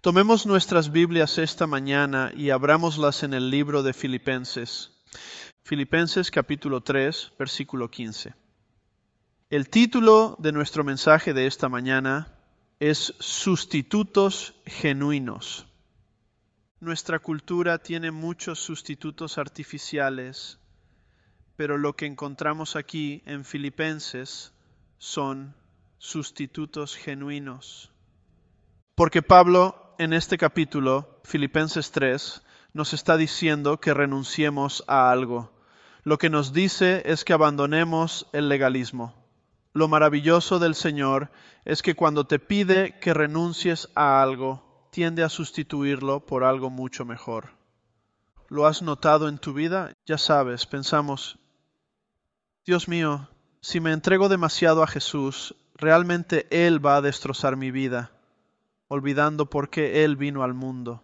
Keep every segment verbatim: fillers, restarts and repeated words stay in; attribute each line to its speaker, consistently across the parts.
Speaker 1: Tomemos nuestras Biblias esta mañana y abrámoslas en el libro de Filipenses. Filipenses capítulo tres, versículo quince. El título de nuestro mensaje de esta mañana es Sustitutos genuinos. Nuestra cultura tiene muchos sustitutos artificiales, pero lo que encontramos aquí en Filipenses son sustitutos genuinos. Porque Pablo, en este capítulo, Filipenses tres, nos está diciendo que renunciemos a algo. Lo que nos dice es que abandonemos el legalismo. Lo maravilloso del Señor es que cuando te pide que renuncies a algo, tiende a sustituirlo por algo mucho mejor. ¿Lo has notado en tu vida? Ya sabes, pensamos, Dios mío, si me entrego demasiado a Jesús, realmente Él va a destrozar mi vida, olvidando por qué Él vino al mundo.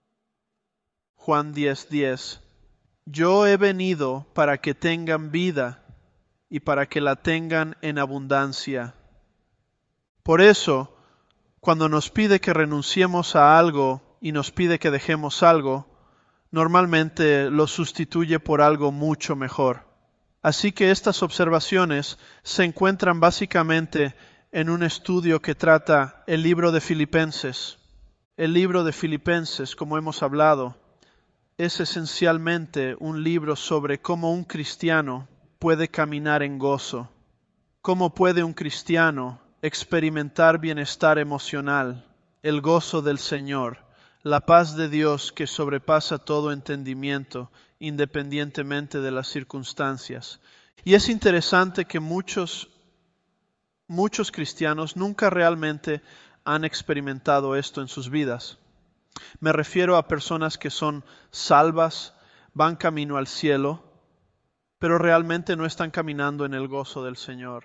Speaker 1: Juan diez diez. Yo he venido para que tengan vida y para que la tengan en abundancia. Por eso, cuando nos pide que renunciemos a algo y nos pide que dejemos algo, normalmente lo sustituye por algo mucho mejor. Así que estas observaciones se encuentran básicamente en un estudio que trata el libro de Filipenses. El libro de Filipenses, como hemos hablado, es esencialmente un libro sobre cómo un cristiano puede caminar en gozo, cómo puede un cristiano experimentar bienestar emocional, el gozo del Señor, la paz de Dios que sobrepasa todo entendimiento, independientemente de las circunstancias. Y es interesante que muchos, muchos cristianos nunca realmente han experimentado esto en sus vidas. Me refiero a personas que son salvas, van camino al cielo, pero realmente no están caminando en el gozo del Señor.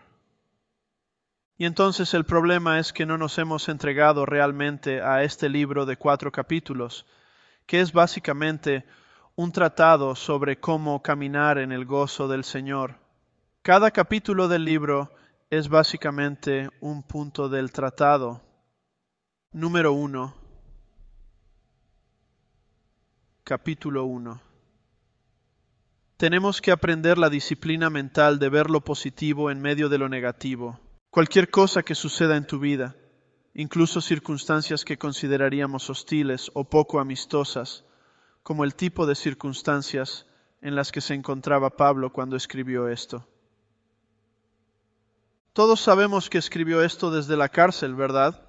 Speaker 1: Y entonces el problema es que no nos hemos entregado realmente a este libro de cuatro capítulos, que es básicamente un tratado sobre cómo caminar en el gozo del Señor. Cada capítulo del libro es básicamente un punto del tratado. Número uno. Capítulo uno. Tenemos que aprender la disciplina mental de ver lo positivo en medio de lo negativo. Cualquier cosa que suceda en tu vida, incluso circunstancias que consideraríamos hostiles o poco amistosas, como el tipo de circunstancias en las que se encontraba Pablo cuando escribió esto. Todos sabemos que escribió esto desde la cárcel, ¿verdad?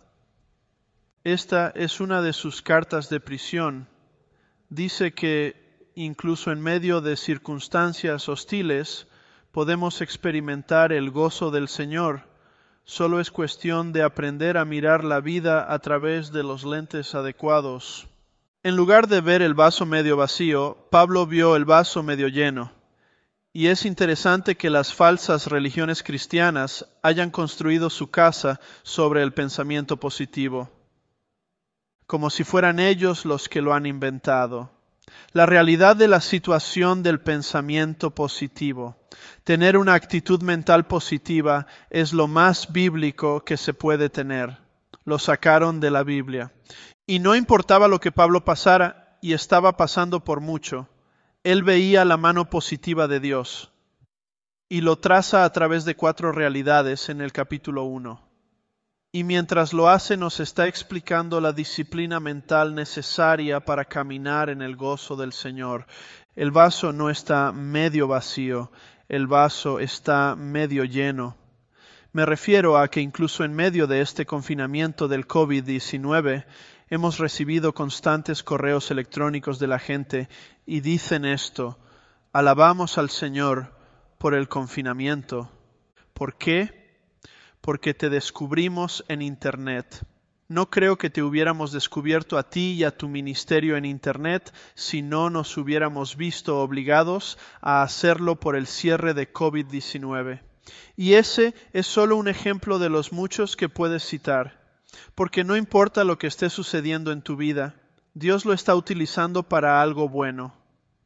Speaker 1: Esta es una de sus cartas de prisión. Dice que incluso en medio de circunstancias hostiles podemos experimentar el gozo del Señor. Solo es cuestión de aprender a mirar la vida a través de los lentes adecuados. En lugar de ver el vaso medio vacío, Pablo vio el vaso medio lleno. Y es interesante que las falsas religiones cristianas hayan construido su casa sobre el pensamiento positivo, como si fueran ellos los que lo han inventado. La realidad de la situación del pensamiento positivo, tener una actitud mental positiva, es lo más bíblico que se puede tener. Lo sacaron de la Biblia. Y no importaba lo que Pablo pasara, y estaba pasando por mucho, él veía la mano positiva de Dios. Y lo traza a través de cuatro realidades en el capítulo uno. Y mientras lo hace nos está explicando la disciplina mental necesaria para caminar en el gozo del Señor. El vaso no está medio vacío, el vaso está medio lleno. Me refiero a que incluso en medio de este confinamiento del COVID diecinueve hemos recibido constantes correos electrónicos de la gente y dicen esto: alabamos al Señor por el confinamiento. ¿Por qué? Porque te descubrimos en Internet. No creo que te hubiéramos descubierto a ti y a tu ministerio en Internet si no nos hubiéramos visto obligados a hacerlo por el cierre de COVID diecinueve. Y ese es solo un ejemplo de los muchos que puedes citar, porque no importa lo que esté sucediendo en tu vida, Dios lo está utilizando para algo bueno.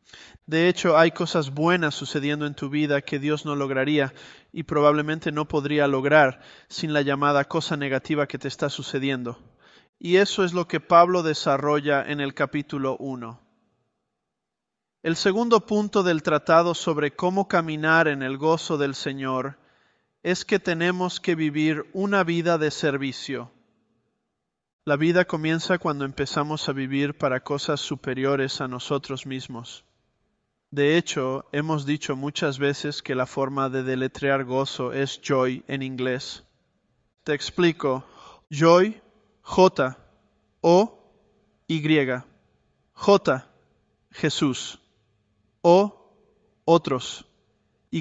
Speaker 1: De hecho, hay cosas buenas sucediendo en tu vida que Dios no lograría y probablemente no podría lograr sin la llamada cosa negativa que te está sucediendo. Y eso es lo que Pablo desarrolla en el capítulo uno. El segundo punto del tratado sobre cómo caminar en el gozo del Señor es que tenemos que vivir una vida de servicio. La vida comienza cuando empezamos a vivir para cosas superiores a nosotros mismos. De hecho, hemos dicho muchas veces que la forma de deletrear gozo es joy en inglés. Te explico. Joy, J, O, Y. J, Jesús. O, otros. Y,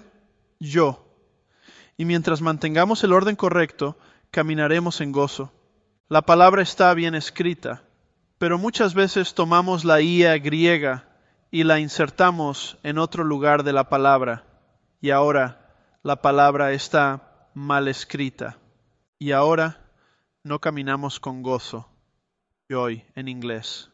Speaker 1: yo. Y mientras mantengamos el orden correcto, caminaremos en gozo. La palabra está bien escrita, pero muchas veces tomamos la I griega y la insertamos en otro lugar de la palabra, y ahora la palabra está mal escrita. Y ahora no caminamos con gozo. Joy en inglés.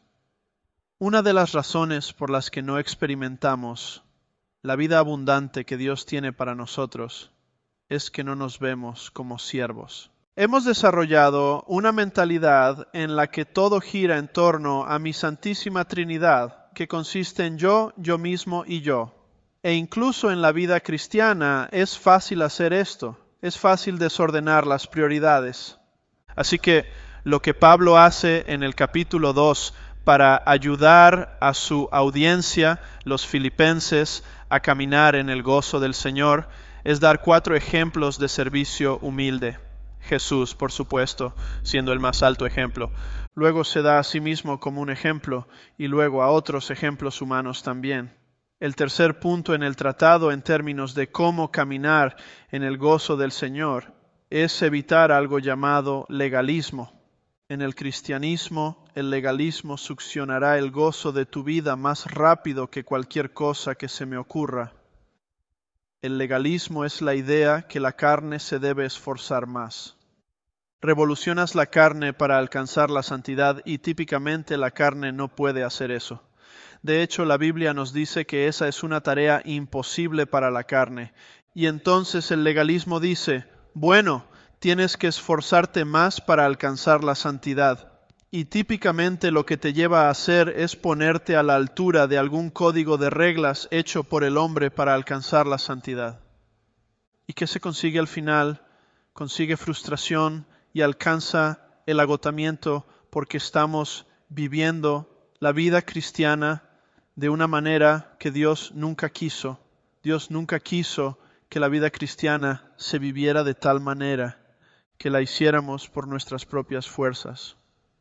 Speaker 1: Una de las razones por las que no experimentamos la vida abundante que Dios tiene para nosotros es que no nos vemos como siervos. Hemos desarrollado una mentalidad en la que todo gira en torno a mi Santísima Trinidad, que consiste en yo, yo mismo y yo. E incluso en la vida cristiana es fácil hacer esto, es fácil desordenar las prioridades. Así que lo que Pablo hace en el capítulo dos para ayudar a su audiencia, los filipenses, a caminar en el gozo del Señor, es dar cuatro ejemplos de servicio humilde. Jesús, por supuesto, siendo el más alto ejemplo. Luego se da a sí mismo como un ejemplo y luego a otros ejemplos humanos también. El tercer punto en el tratado en términos de cómo caminar en el gozo del Señor es evitar algo llamado legalismo. En el cristianismo, el legalismo succionará el gozo de tu vida más rápido que cualquier cosa que se me ocurra. El legalismo es la idea que la carne se debe esforzar más. Revolucionas la carne para alcanzar la santidad y típicamente la carne no puede hacer eso. De hecho, la Biblia nos dice que esa es una tarea imposible para la carne. Y entonces el legalismo dice, bueno, tienes que esforzarte más para alcanzar la santidad. Y típicamente lo que te lleva a hacer es ponerte a la altura de algún código de reglas hecho por el hombre para alcanzar la santidad. ¿Y qué se consigue al final? Consigue frustración y alcanza el agotamiento porque estamos viviendo la vida cristiana de una manera que Dios nunca quiso. Dios nunca quiso que la vida cristiana se viviera de tal manera que la hiciéramos por nuestras propias fuerzas.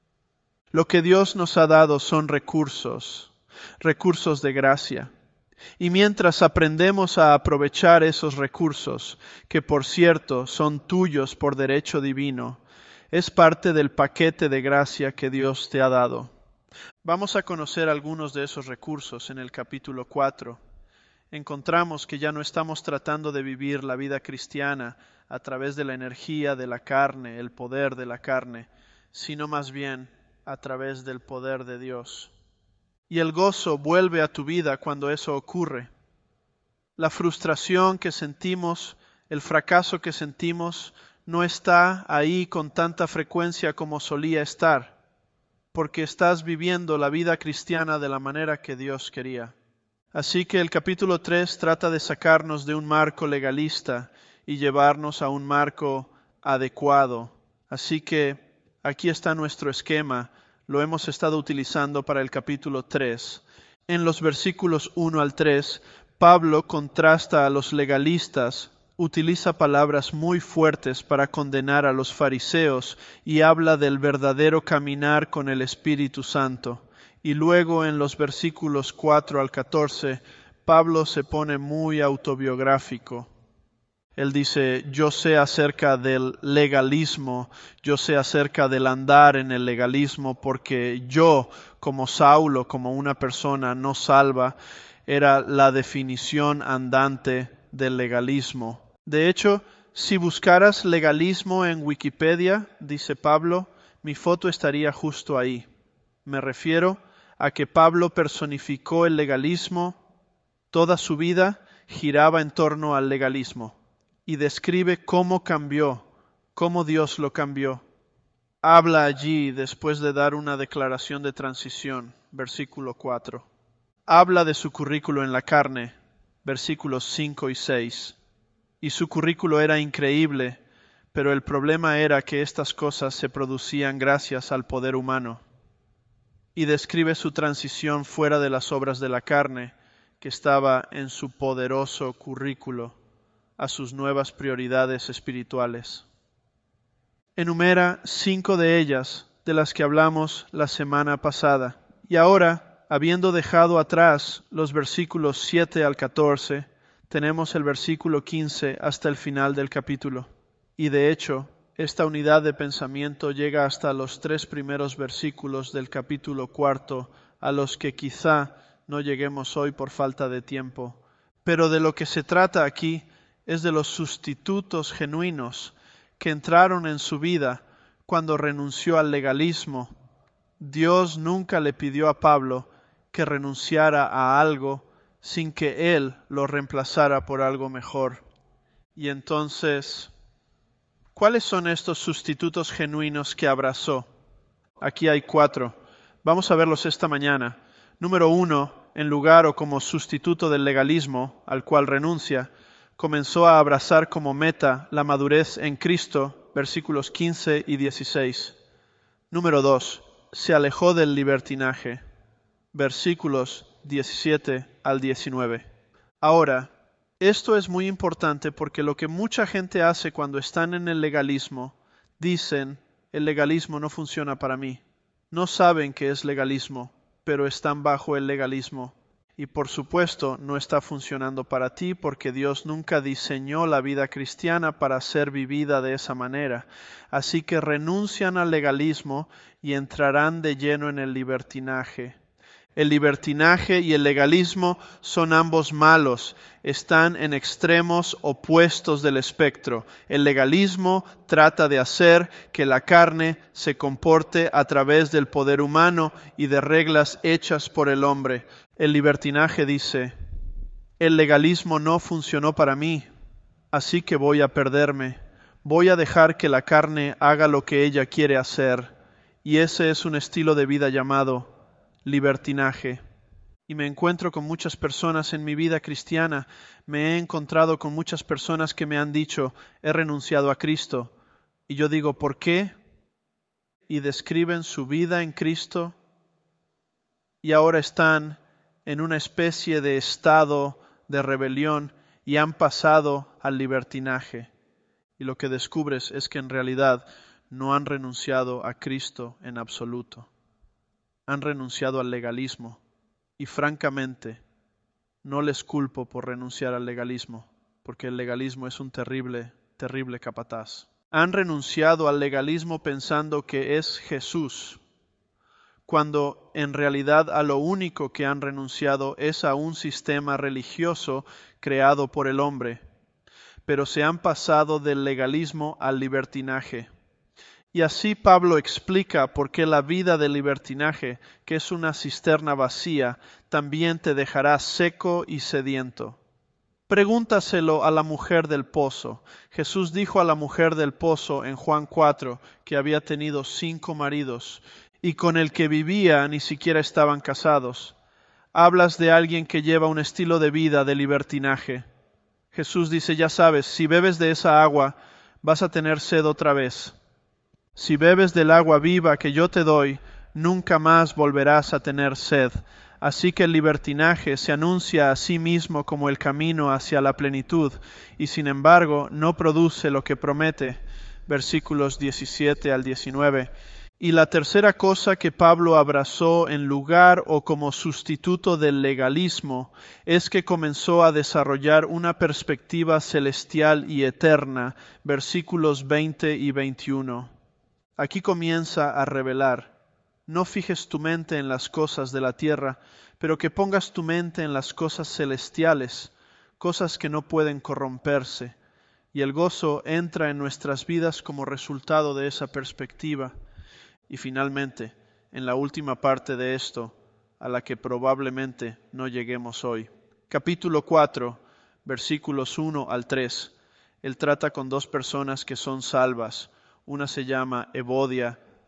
Speaker 1: Lo que Dios nos ha dado son recursos, recursos de gracia. Y mientras aprendemos a aprovechar esos recursos, que por cierto son tuyos por derecho divino, es parte del paquete de gracia que Dios te ha dado. Vamos a conocer algunos de esos recursos en el capítulo cuatro. Encontramos que ya no estamos tratando de vivir la vida cristiana a través de la energía de la carne, el poder de la carne, sino más bien a través del poder de Dios. Y el gozo vuelve a tu vida cuando eso ocurre. La frustración que sentimos, el fracaso que sentimos, no está ahí con tanta frecuencia como solía estar, porque estás viviendo la vida cristiana de la manera que Dios quería. Así que el capítulo tres trata de sacarnos de un marco legalista y llevarnos a un marco adecuado. Así que aquí está nuestro esquema, lo hemos estado utilizando para el capítulo tres. En los versículos uno al tres, Pablo contrasta a los legalistas, utiliza palabras muy fuertes para condenar a los fariseos y habla del verdadero caminar con el Espíritu Santo. Y luego en los versículos cuatro al catorce, Pablo se pone muy autobiográfico. Él dice, yo sé acerca del legalismo, yo sé acerca del andar en el legalismo, porque yo, como Saulo, como una persona no salva, era la definición andante del legalismo. De hecho, si buscaras legalismo en Wikipedia, dice Pablo, mi foto estaría justo ahí. Me refiero a que Pablo personificó el legalismo, toda su vida giraba en torno al legalismo. Y describe cómo cambió, cómo Dios lo cambió. habla allí después de dar una declaración de transición, versículo cuatro. Habla de su currículo en la carne, versículos cinco y seis. Y su currículo era increíble, pero el problema era que estas cosas se producían gracias al poder humano. Y describe su transición fuera de las obras de la carne, que estaba en su poderoso currículo, a sus nuevas prioridades espirituales. Enumera cinco de ellas, de las que hablamos la semana pasada. Y ahora, habiendo dejado atrás los versículos siete al catorce, tenemos el versículo quince hasta el final del capítulo. Y de hecho, esta unidad de pensamiento llega hasta los tres primeros versículos del capítulo cuarto, a los que quizá no lleguemos hoy por falta de tiempo. Pero de lo que se trata aquí es de los sustitutos genuinos que entraron en su vida cuando renunció al legalismo. Dios nunca le pidió a Pablo que renunciara a algo sin que él lo reemplazara por algo mejor. Y entonces, ¿cuáles son estos sustitutos genuinos que abrazó? Aquí hay cuatro. Vamos a verlos esta mañana. Número uno, en lugar o como sustituto del legalismo al cual renuncia, comenzó a abrazar como meta la madurez en Cristo, versículos quince y dieciséis. Número dos, se alejó del libertinaje, versículos diecisiete al diecinueve. Ahora, esto es muy importante porque lo que mucha gente hace cuando están en el legalismo, dicen, el legalismo no funciona para mí. No saben qué es legalismo, pero están bajo el legalismo. Y por supuesto no está funcionando para ti porque Dios nunca diseñó la vida cristiana para ser vivida de esa manera. Así que renuncian al legalismo y entrarán de lleno en el libertinaje. El libertinaje y el legalismo son ambos malos, están en extremos opuestos del espectro. El legalismo trata de hacer que la carne se comporte a través del poder humano y de reglas hechas por el hombre. El libertinaje dice, el legalismo no funcionó para mí, así que voy a perderme. Voy a dejar que la carne haga lo que ella quiere hacer. Y ese es un estilo de vida llamado libertinaje. Y me encuentro con muchas personas en mi vida cristiana. Me he encontrado con muchas personas que me han dicho, he renunciado a Cristo. Y yo digo, ¿por qué? Y describen su vida en Cristo y ahora están en una especie de estado de rebelión y han pasado al libertinaje. Y lo que descubres es que en realidad no han renunciado a Cristo en absoluto. Han renunciado al legalismo y francamente no les culpo por renunciar al legalismo, porque el legalismo es un terrible, terrible capataz. Han renunciado al legalismo pensando que es Jesús, cuando en realidad a lo único que han renunciado es a un sistema religioso creado por el hombre, pero se han pasado del legalismo al libertinaje. Y así Pablo explica por qué la vida de libertinaje, que es una cisterna vacía, también te dejará seco y sediento. Pregúntaselo a la mujer del pozo. Jesús dijo a la mujer del pozo en Juan cuatro que había tenido cinco maridos y con el que vivía ni siquiera estaban casados. Hablas de alguien que lleva un estilo de vida de libertinaje. Jesús dice, ya sabes, si bebes de esa agua, vas a tener sed otra vez. Si bebes del agua viva que yo te doy, nunca más volverás a tener sed. Así que el libertinaje se anuncia a sí mismo como el camino hacia la plenitud, y sin embargo no produce lo que promete. Versículos diecisiete al diecinueve. Y la tercera cosa que Pablo abrazó en lugar o como sustituto del legalismo es que comenzó a desarrollar una perspectiva celestial y eterna. Versículos veinte y veintiuno. Aquí comienza a revelar, no fijes tu mente en las cosas de la tierra, pero que pongas tu mente en las cosas celestiales, cosas que no pueden corromperse. Y el gozo entra en nuestras vidas como resultado de esa perspectiva. Y finalmente, en la última parte de esto, a la que probablemente no lleguemos hoy. Capítulo cuatro, versículos uno al tres. Él trata con dos personas que son salvas. Una se llama Evodia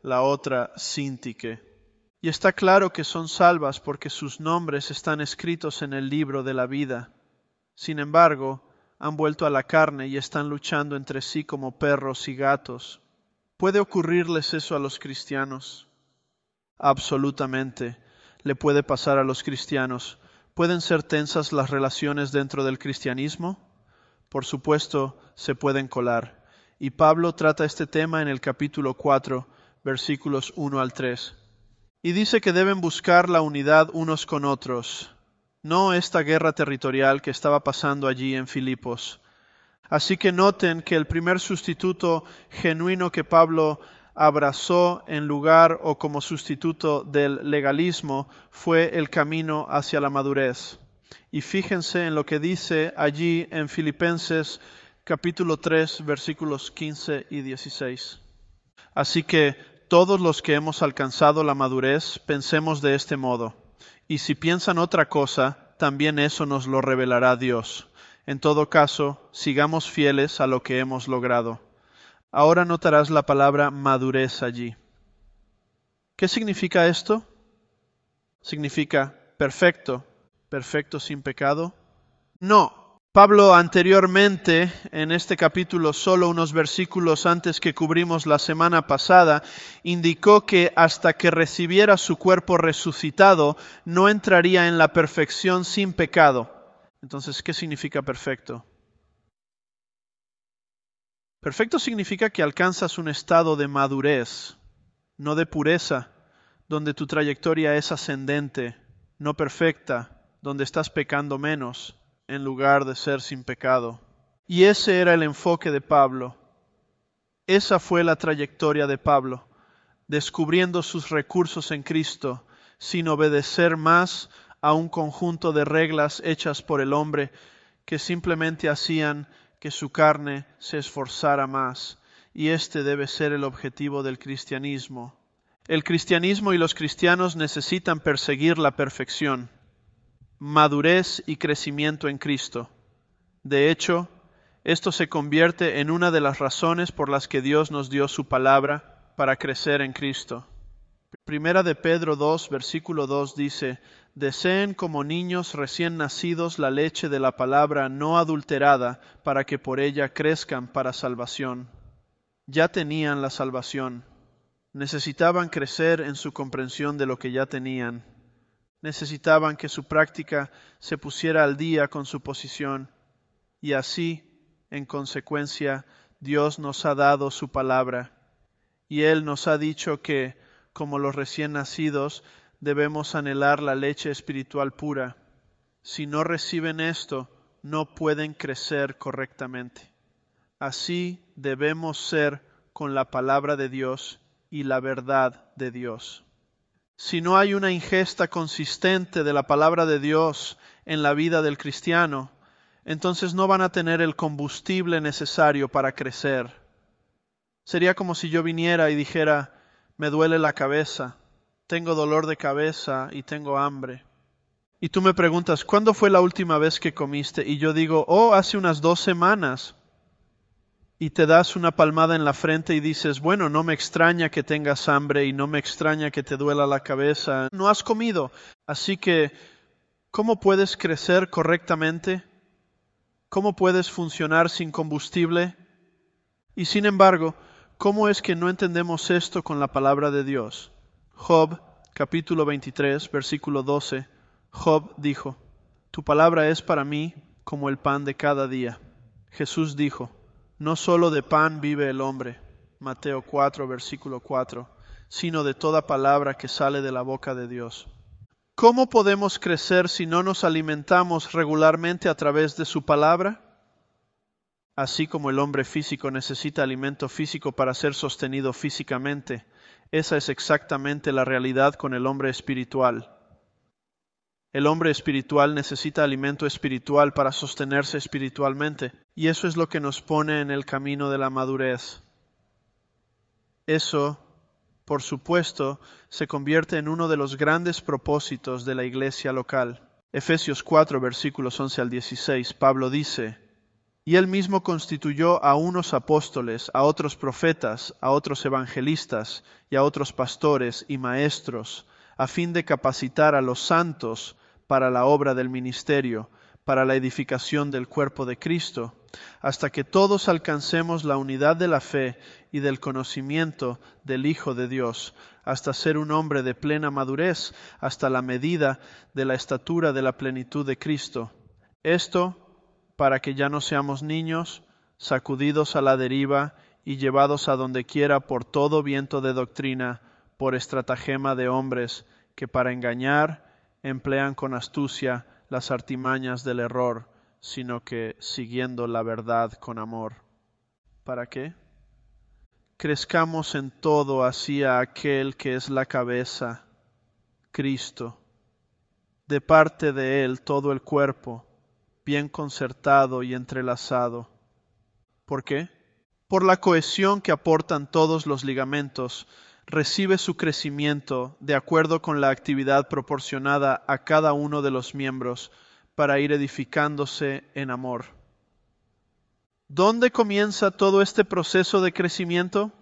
Speaker 1: la otra Síntique. Y está claro que son salvas porque sus nombres están escritos en el libro de la vida. Sin embargo, han vuelto a la carne y están luchando entre sí como perros y gatos. ¿Puede ocurrirles eso a los cristianos? Absolutamente. Le puede pasar a los cristianos. ¿Pueden ser tensas las relaciones dentro del cristianismo? Por supuesto, se pueden colar. Y Pablo trata este tema en el capítulo cuatro, versículos uno al tres. Y dice que deben buscar la unidad unos con otros, no esta guerra territorial que estaba pasando allí en Filipos. Así que noten que el primer sustituto genuino que Pablo abrazó en lugar o como sustituto del legalismo fue el camino hacia la madurez. Y fíjense en lo que dice allí en Filipenses capítulo tres, versículos quince y dieciséis. Así que todos los que hemos alcanzado la madurez, pensemos de este modo. Y si piensan otra cosa, también eso nos lo revelará Dios. En todo caso, sigamos fieles a lo que hemos logrado. Ahora notarás la palabra madurez allí. ¿Qué significa esto? ¿Significa perfecto, perfecto sin pecado? No. Pablo anteriormente, en este capítulo, solo unos versículos antes que cubrimos la semana pasada, indicó que hasta que recibiera su cuerpo resucitado, no entraría en la perfección sin pecado. Entonces, ¿qué significa perfecto? Perfecto significa que alcanzas un estado de madurez, no de pureza, donde tu trayectoria es ascendente, no perfecta, donde estás pecando menos, en lugar de ser sin pecado. Y ese era el enfoque de Pablo. Esa fue la trayectoria de Pablo, descubriendo sus recursos en Cristo, sin obedecer más a un conjunto de reglas hechas por el hombre que simplemente hacían que su carne se esforzara más. Y este debe ser el objetivo del cristianismo. El cristianismo y los cristianos necesitan perseguir la perfección, madurez y crecimiento en Cristo. De hecho, esto se convierte en una de las razones por las que Dios nos dio su palabra para crecer en Cristo. Primera de Pedro dos, versículo dos dice: deseen como niños recién nacidos la leche de la palabra no adulterada, para que por ella crezcan para salvación. Ya tenían la salvación. Necesitaban crecer en su comprensión de lo que ya tenían. Necesitaban que su práctica se pusiera al día con su posición. Y así, en consecuencia, Dios nos ha dado su palabra. Y Él nos ha dicho que, como los recién nacidos, debemos anhelar la leche espiritual pura. Si no reciben esto, no pueden crecer correctamente. Así debemos ser con la palabra de Dios y la verdad de Dios. Si no hay una ingesta consistente de la palabra de Dios en la vida del cristiano, entonces no van a tener el combustible necesario para crecer. Sería como si yo viniera y dijera: me duele la cabeza, tengo dolor de cabeza y tengo hambre. Y tú me preguntas: ¿cuándo fue la última vez que comiste? Y yo digo: oh, hace unas dos semanas. Y te das una palmada en la frente y dices: bueno, no me extraña que tengas hambre y no me extraña que te duela la cabeza. No has comido. Así que, ¿cómo puedes crecer correctamente? ¿Cómo puedes funcionar sin combustible? Y sin embargo, ¿cómo es que no entendemos esto con la palabra de Dios? Job, capítulo veintitrés, versículo doce. Job dijo: tu palabra es para mí como el pan de cada día. Jesús dijo: no solo de pan vive el hombre, Mateo cuatro, versículo cuatro, sino de toda palabra que sale de la boca de Dios. ¿Cómo podemos crecer si no nos alimentamos regularmente a través de su palabra? Así como el hombre físico necesita alimento físico para ser sostenido físicamente, esa es exactamente la realidad con el hombre espiritual. El hombre espiritual necesita alimento espiritual para sostenerse espiritualmente, y eso es lo que nos pone en el camino de la madurez. Eso, por supuesto, se convierte en uno de los grandes propósitos de la iglesia local. Efesios cuatro, versículos once al dieciséis, Pablo dice: Y él mismo constituyó a unos apóstoles, a otros profetas, a otros evangelistas y a otros pastores y maestros, a fin de capacitar a los santos para la obra del ministerio, para la edificación del cuerpo de Cristo, hasta que todos alcancemos la unidad de la fe y del conocimiento del Hijo de Dios, hasta ser un hombre de plena madurez, hasta la medida de la estatura de la plenitud de Cristo. Esto para que ya no seamos niños, sacudidos a la deriva y llevados a donde quiera por todo viento de doctrina, por estratagema de hombres que para engañar emplean con astucia las artimañas del error, sino que siguiendo la verdad con amor. ¿Para qué? Crezcamos en todo hacia aquel que es la cabeza, Cristo. De parte de Él todo el cuerpo, bien concertado y entrelazado. ¿Por qué? Por la cohesión que aportan todos los ligamentos, recibe su crecimiento de acuerdo con la actividad proporcionada a cada uno de los miembros para ir edificándose en amor. ¿Dónde comienza todo este proceso de crecimiento?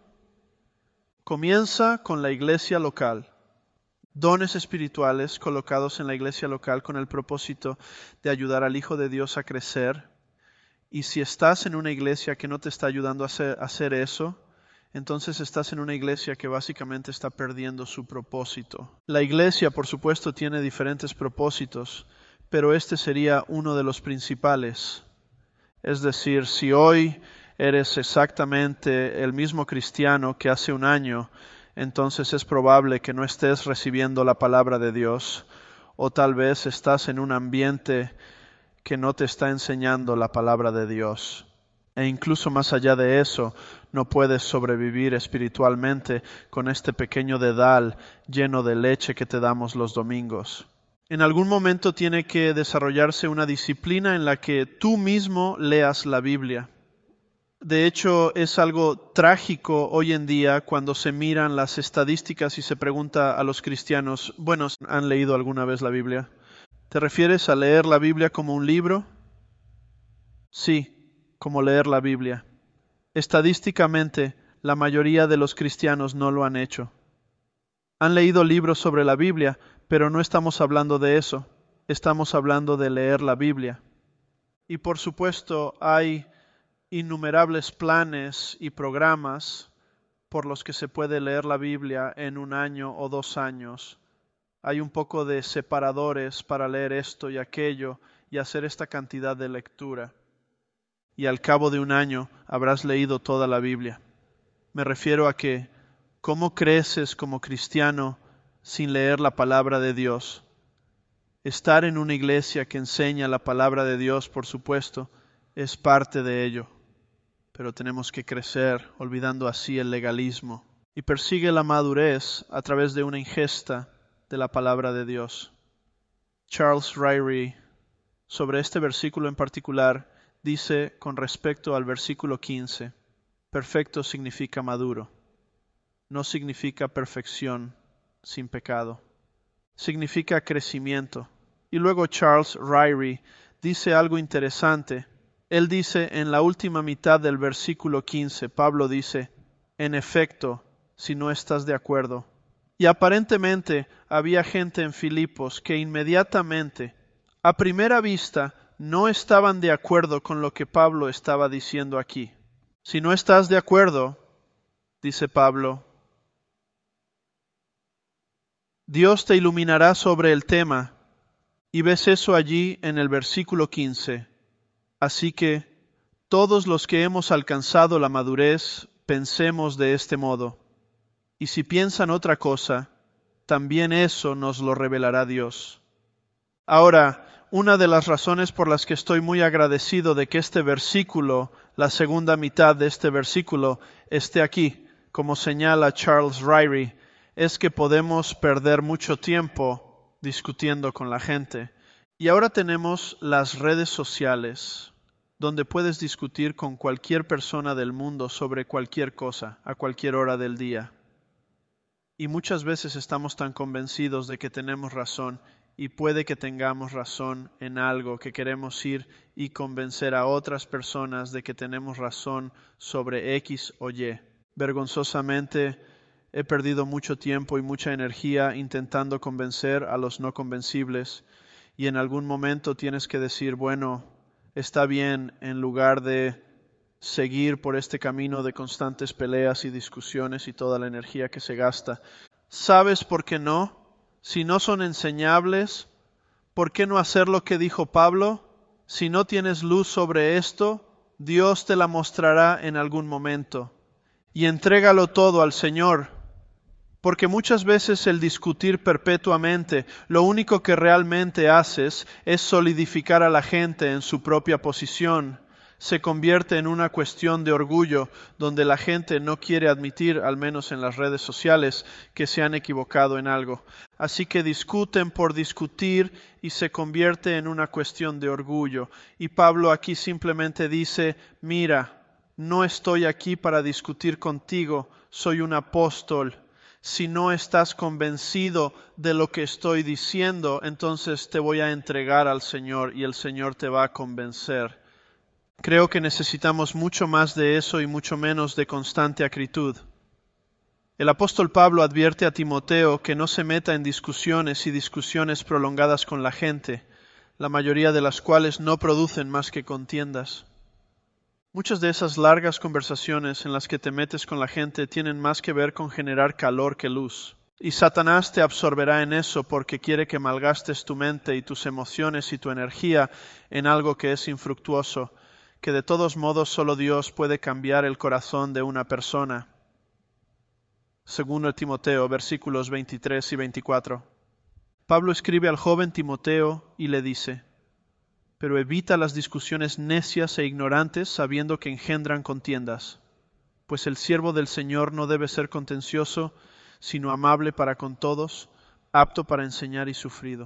Speaker 1: Comienza con la iglesia local. Dones espirituales colocados en la iglesia local con el propósito de ayudar al Hijo de Dios a crecer. Y si estás en una iglesia que no te está ayudando a hacer, a hacer eso, entonces estás en una iglesia que básicamente está perdiendo su propósito. La iglesia, por supuesto, tiene diferentes propósitos, pero este sería uno de los principales. Es decir, si hoy eres exactamente el mismo cristiano que hace un año, entonces es probable que no estés recibiendo la palabra de Dios, o tal vez estás en un ambiente que no te está enseñando la palabra de Dios. E incluso más allá de eso, no puedes sobrevivir espiritualmente con este pequeño dedal lleno de leche que te damos los domingos. En algún momento tiene que desarrollarse una disciplina en la que tú mismo leas la Biblia. De hecho, es algo trágico hoy en día cuando se miran las estadísticas y se pregunta a los cristianos, bueno, ¿han leído alguna vez la Biblia? ¿Te refieres a leer la Biblia como un libro? Sí, como leer la Biblia. Estadísticamente, la mayoría de los cristianos no lo han hecho. Han leído libros sobre la Biblia, pero no estamos hablando de eso. Estamos hablando de leer la Biblia. Y por supuesto, hay innumerables planes y programas por los que se puede leer la Biblia en un año o dos años. Hay un poco de separadores para leer esto y aquello y hacer esta cantidad de lectura. Y al cabo de un año habrás leído toda la Biblia. Me refiero a que, ¿cómo creces como cristiano sin leer la palabra de Dios? Estar en una iglesia que enseña la palabra de Dios, por supuesto, es parte de ello. Pero tenemos que crecer, olvidando así el legalismo. Y persigue la madurez a través de una ingesta de la palabra de Dios. Charles Ryrie, sobre este versículo en particular, dice con respecto al versículo quince, perfecto significa maduro, no significa perfección sin pecado, significa crecimiento. Y luego Charles Ryrie dice algo interesante. Él dice en la última mitad del versículo quince, Pablo dice, en efecto, si no estás de acuerdo. Y aparentemente había gente en Filipos que inmediatamente, a primera vista, no estaban de acuerdo con lo que Pablo estaba diciendo aquí. Si no estás de acuerdo, dice Pablo, Dios te iluminará sobre el tema. Y ves eso allí en el versículo quince. Así que todos los que hemos alcanzado la madurez, pensemos de este modo. Y si piensan otra cosa, también eso nos lo revelará Dios. Ahora, una de las razones por las que estoy muy agradecido de que este versículo, la segunda mitad de este versículo, esté aquí, como señala Charles Ryrie, es que podemos perder mucho tiempo discutiendo con la gente. Y ahora tenemos las redes sociales, donde puedes discutir con cualquier persona del mundo sobre cualquier cosa, a cualquier hora del día. Y muchas veces estamos tan convencidos de que tenemos razón y puede que tengamos razón en algo, que queremos ir y convencer a otras personas de que tenemos razón sobre X o Y. Vergonzosamente, he perdido mucho tiempo y mucha energía intentando convencer a los no convencibles, y en algún momento tienes que decir, bueno, está bien, en lugar de seguir por este camino de constantes peleas y discusiones y toda la energía que se gasta. ¿Sabes por qué no? Si no son enseñables, ¿por qué no hacer lo que dijo Pablo? Si no tienes luz sobre esto, Dios te la mostrará en algún momento. Y entrégalo todo al Señor. Porque muchas veces el discutir perpetuamente, lo único que realmente haces es solidificar a la gente en su propia posición. Se convierte en una cuestión de orgullo, donde la gente no quiere admitir, al menos en las redes sociales, que se han equivocado en algo. Así que discuten por discutir y se convierte en una cuestión de orgullo. Y Pablo aquí simplemente dice, mira, no estoy aquí para discutir contigo, soy un apóstol. Si no estás convencido de lo que estoy diciendo, entonces te voy a entregar al Señor y el Señor te va a convencer. Creo que necesitamos mucho más de eso y mucho menos de constante acritud. El apóstol Pablo advierte a Timoteo que no se meta en discusiones y discusiones prolongadas con la gente, la mayoría de las cuales no producen más que contiendas. Muchas de esas largas conversaciones en las que te metes con la gente tienen más que ver con generar calor que luz. Y Satanás te absorberá en eso porque quiere que malgastes tu mente y tus emociones y tu energía en algo que es infructuoso, que de todos modos solo Dios puede cambiar el corazón de una persona. Segundo Timoteo, versículos veintitrés y veinticuatro. Pablo escribe al joven Timoteo y le dice, pero evita las discusiones necias e ignorantes sabiendo que engendran contiendas, pues el siervo del Señor no debe ser contencioso, sino amable para con todos, apto para enseñar y sufrido.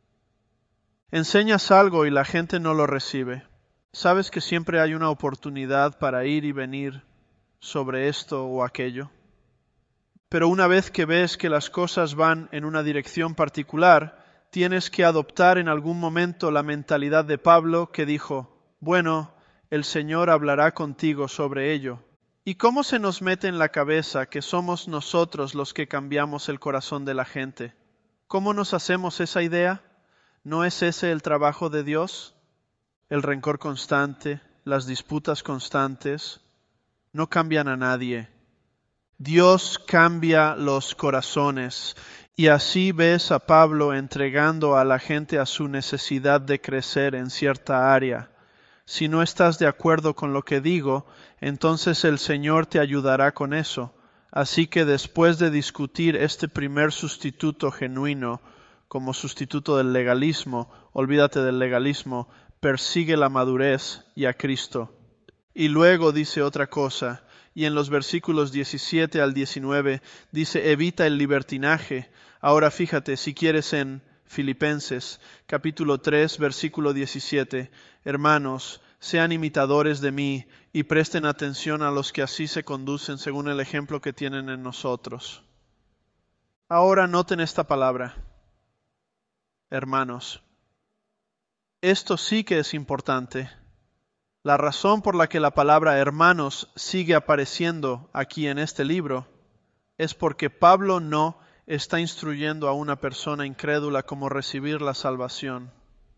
Speaker 1: Enseñas algo y la gente no lo recibe. Sabes que siempre hay una oportunidad para ir y venir sobre esto o aquello. Pero una vez que ves que las cosas van en una dirección particular, tienes que adoptar en algún momento la mentalidad de Pablo que dijo, bueno, el Señor hablará contigo sobre ello. ¿Y cómo se nos mete en la cabeza que somos nosotros los que cambiamos el corazón de la gente? ¿Cómo nos hacemos esa idea? ¿No es ese el trabajo de Dios? El rencor constante, las disputas constantes, no cambian a nadie. Dios cambia los corazones. Y así ves a Pablo entregando a la gente a su necesidad de crecer en cierta área. Si no estás de acuerdo con lo que digo, entonces el Señor te ayudará con eso. Así que después de discutir este primer sustituto genuino, como sustituto del legalismo, olvídate del legalismo, persigue la madurez y a Cristo. Y luego dice otra cosa, y en los versículos diecisiete al diecinueve dice, evita el libertinaje. Ahora fíjate, si quieres en Filipenses, capítulo tres, versículo diecisiete, hermanos, sean imitadores de mí y presten atención a los que así se conducen según el ejemplo que tienen en nosotros. Ahora noten esta palabra, hermanos. Esto sí que es importante. La razón por la que la palabra hermanos sigue apareciendo aquí en este libro es porque Pablo no está instruyendo a una persona incrédula cómo recibir la salvación.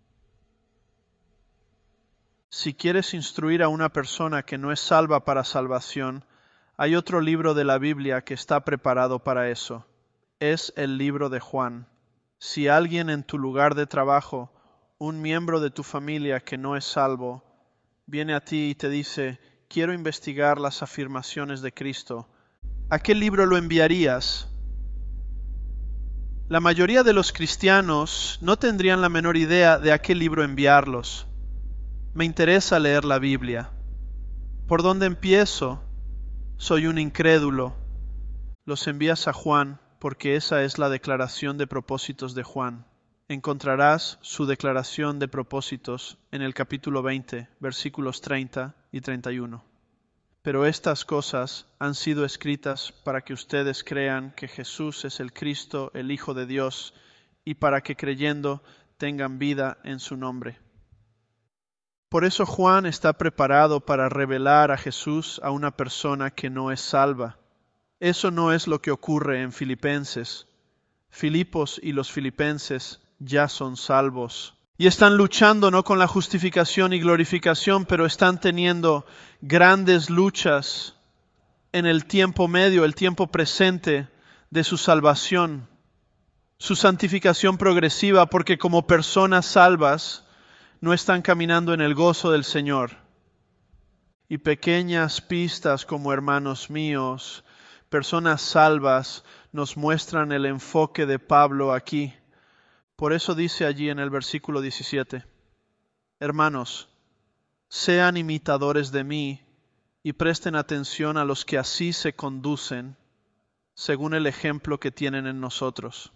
Speaker 1: Si quieres instruir a una persona que no es salva para salvación, hay otro libro de la Biblia que está preparado para eso. Es el libro de Juan. Si alguien en tu lugar de trabajo, un miembro de tu familia que no es salvo, viene a ti y te dice, quiero investigar las afirmaciones de Cristo, ¿a qué libro lo enviarías? La mayoría de los cristianos no tendrían la menor idea de a qué libro enviarlos. Me interesa leer la Biblia. ¿Por dónde empiezo? Soy un incrédulo. Los envías a Juan porque esa es la declaración de propósitos de Juan. Encontrarás su declaración de propósitos en el capítulo veinte, versículos treinta y treinta y uno. Pero estas cosas han sido escritas para que ustedes crean que Jesús es el Cristo, el Hijo de Dios, y para que creyendo tengan vida en su nombre. Por eso Juan está preparado para revelar a Jesús a una persona que no es salva. Eso no es lo que ocurre en Filipenses. Filipos y los filipenses ya son salvos. Y están luchando no con la justificación y glorificación, pero están teniendo grandes luchas en el tiempo medio, el tiempo presente de su salvación, su santificación progresiva, porque como personas salvas no están caminando en el gozo del Señor. Y pequeñas pistas como hermanos míos, personas salvas, nos muestran el enfoque de Pablo aquí. Por eso dice allí en el versículo diecisiete, hermanos, sean imitadores de mí y presten atención a los que así se conducen, según el ejemplo que tienen en nosotros.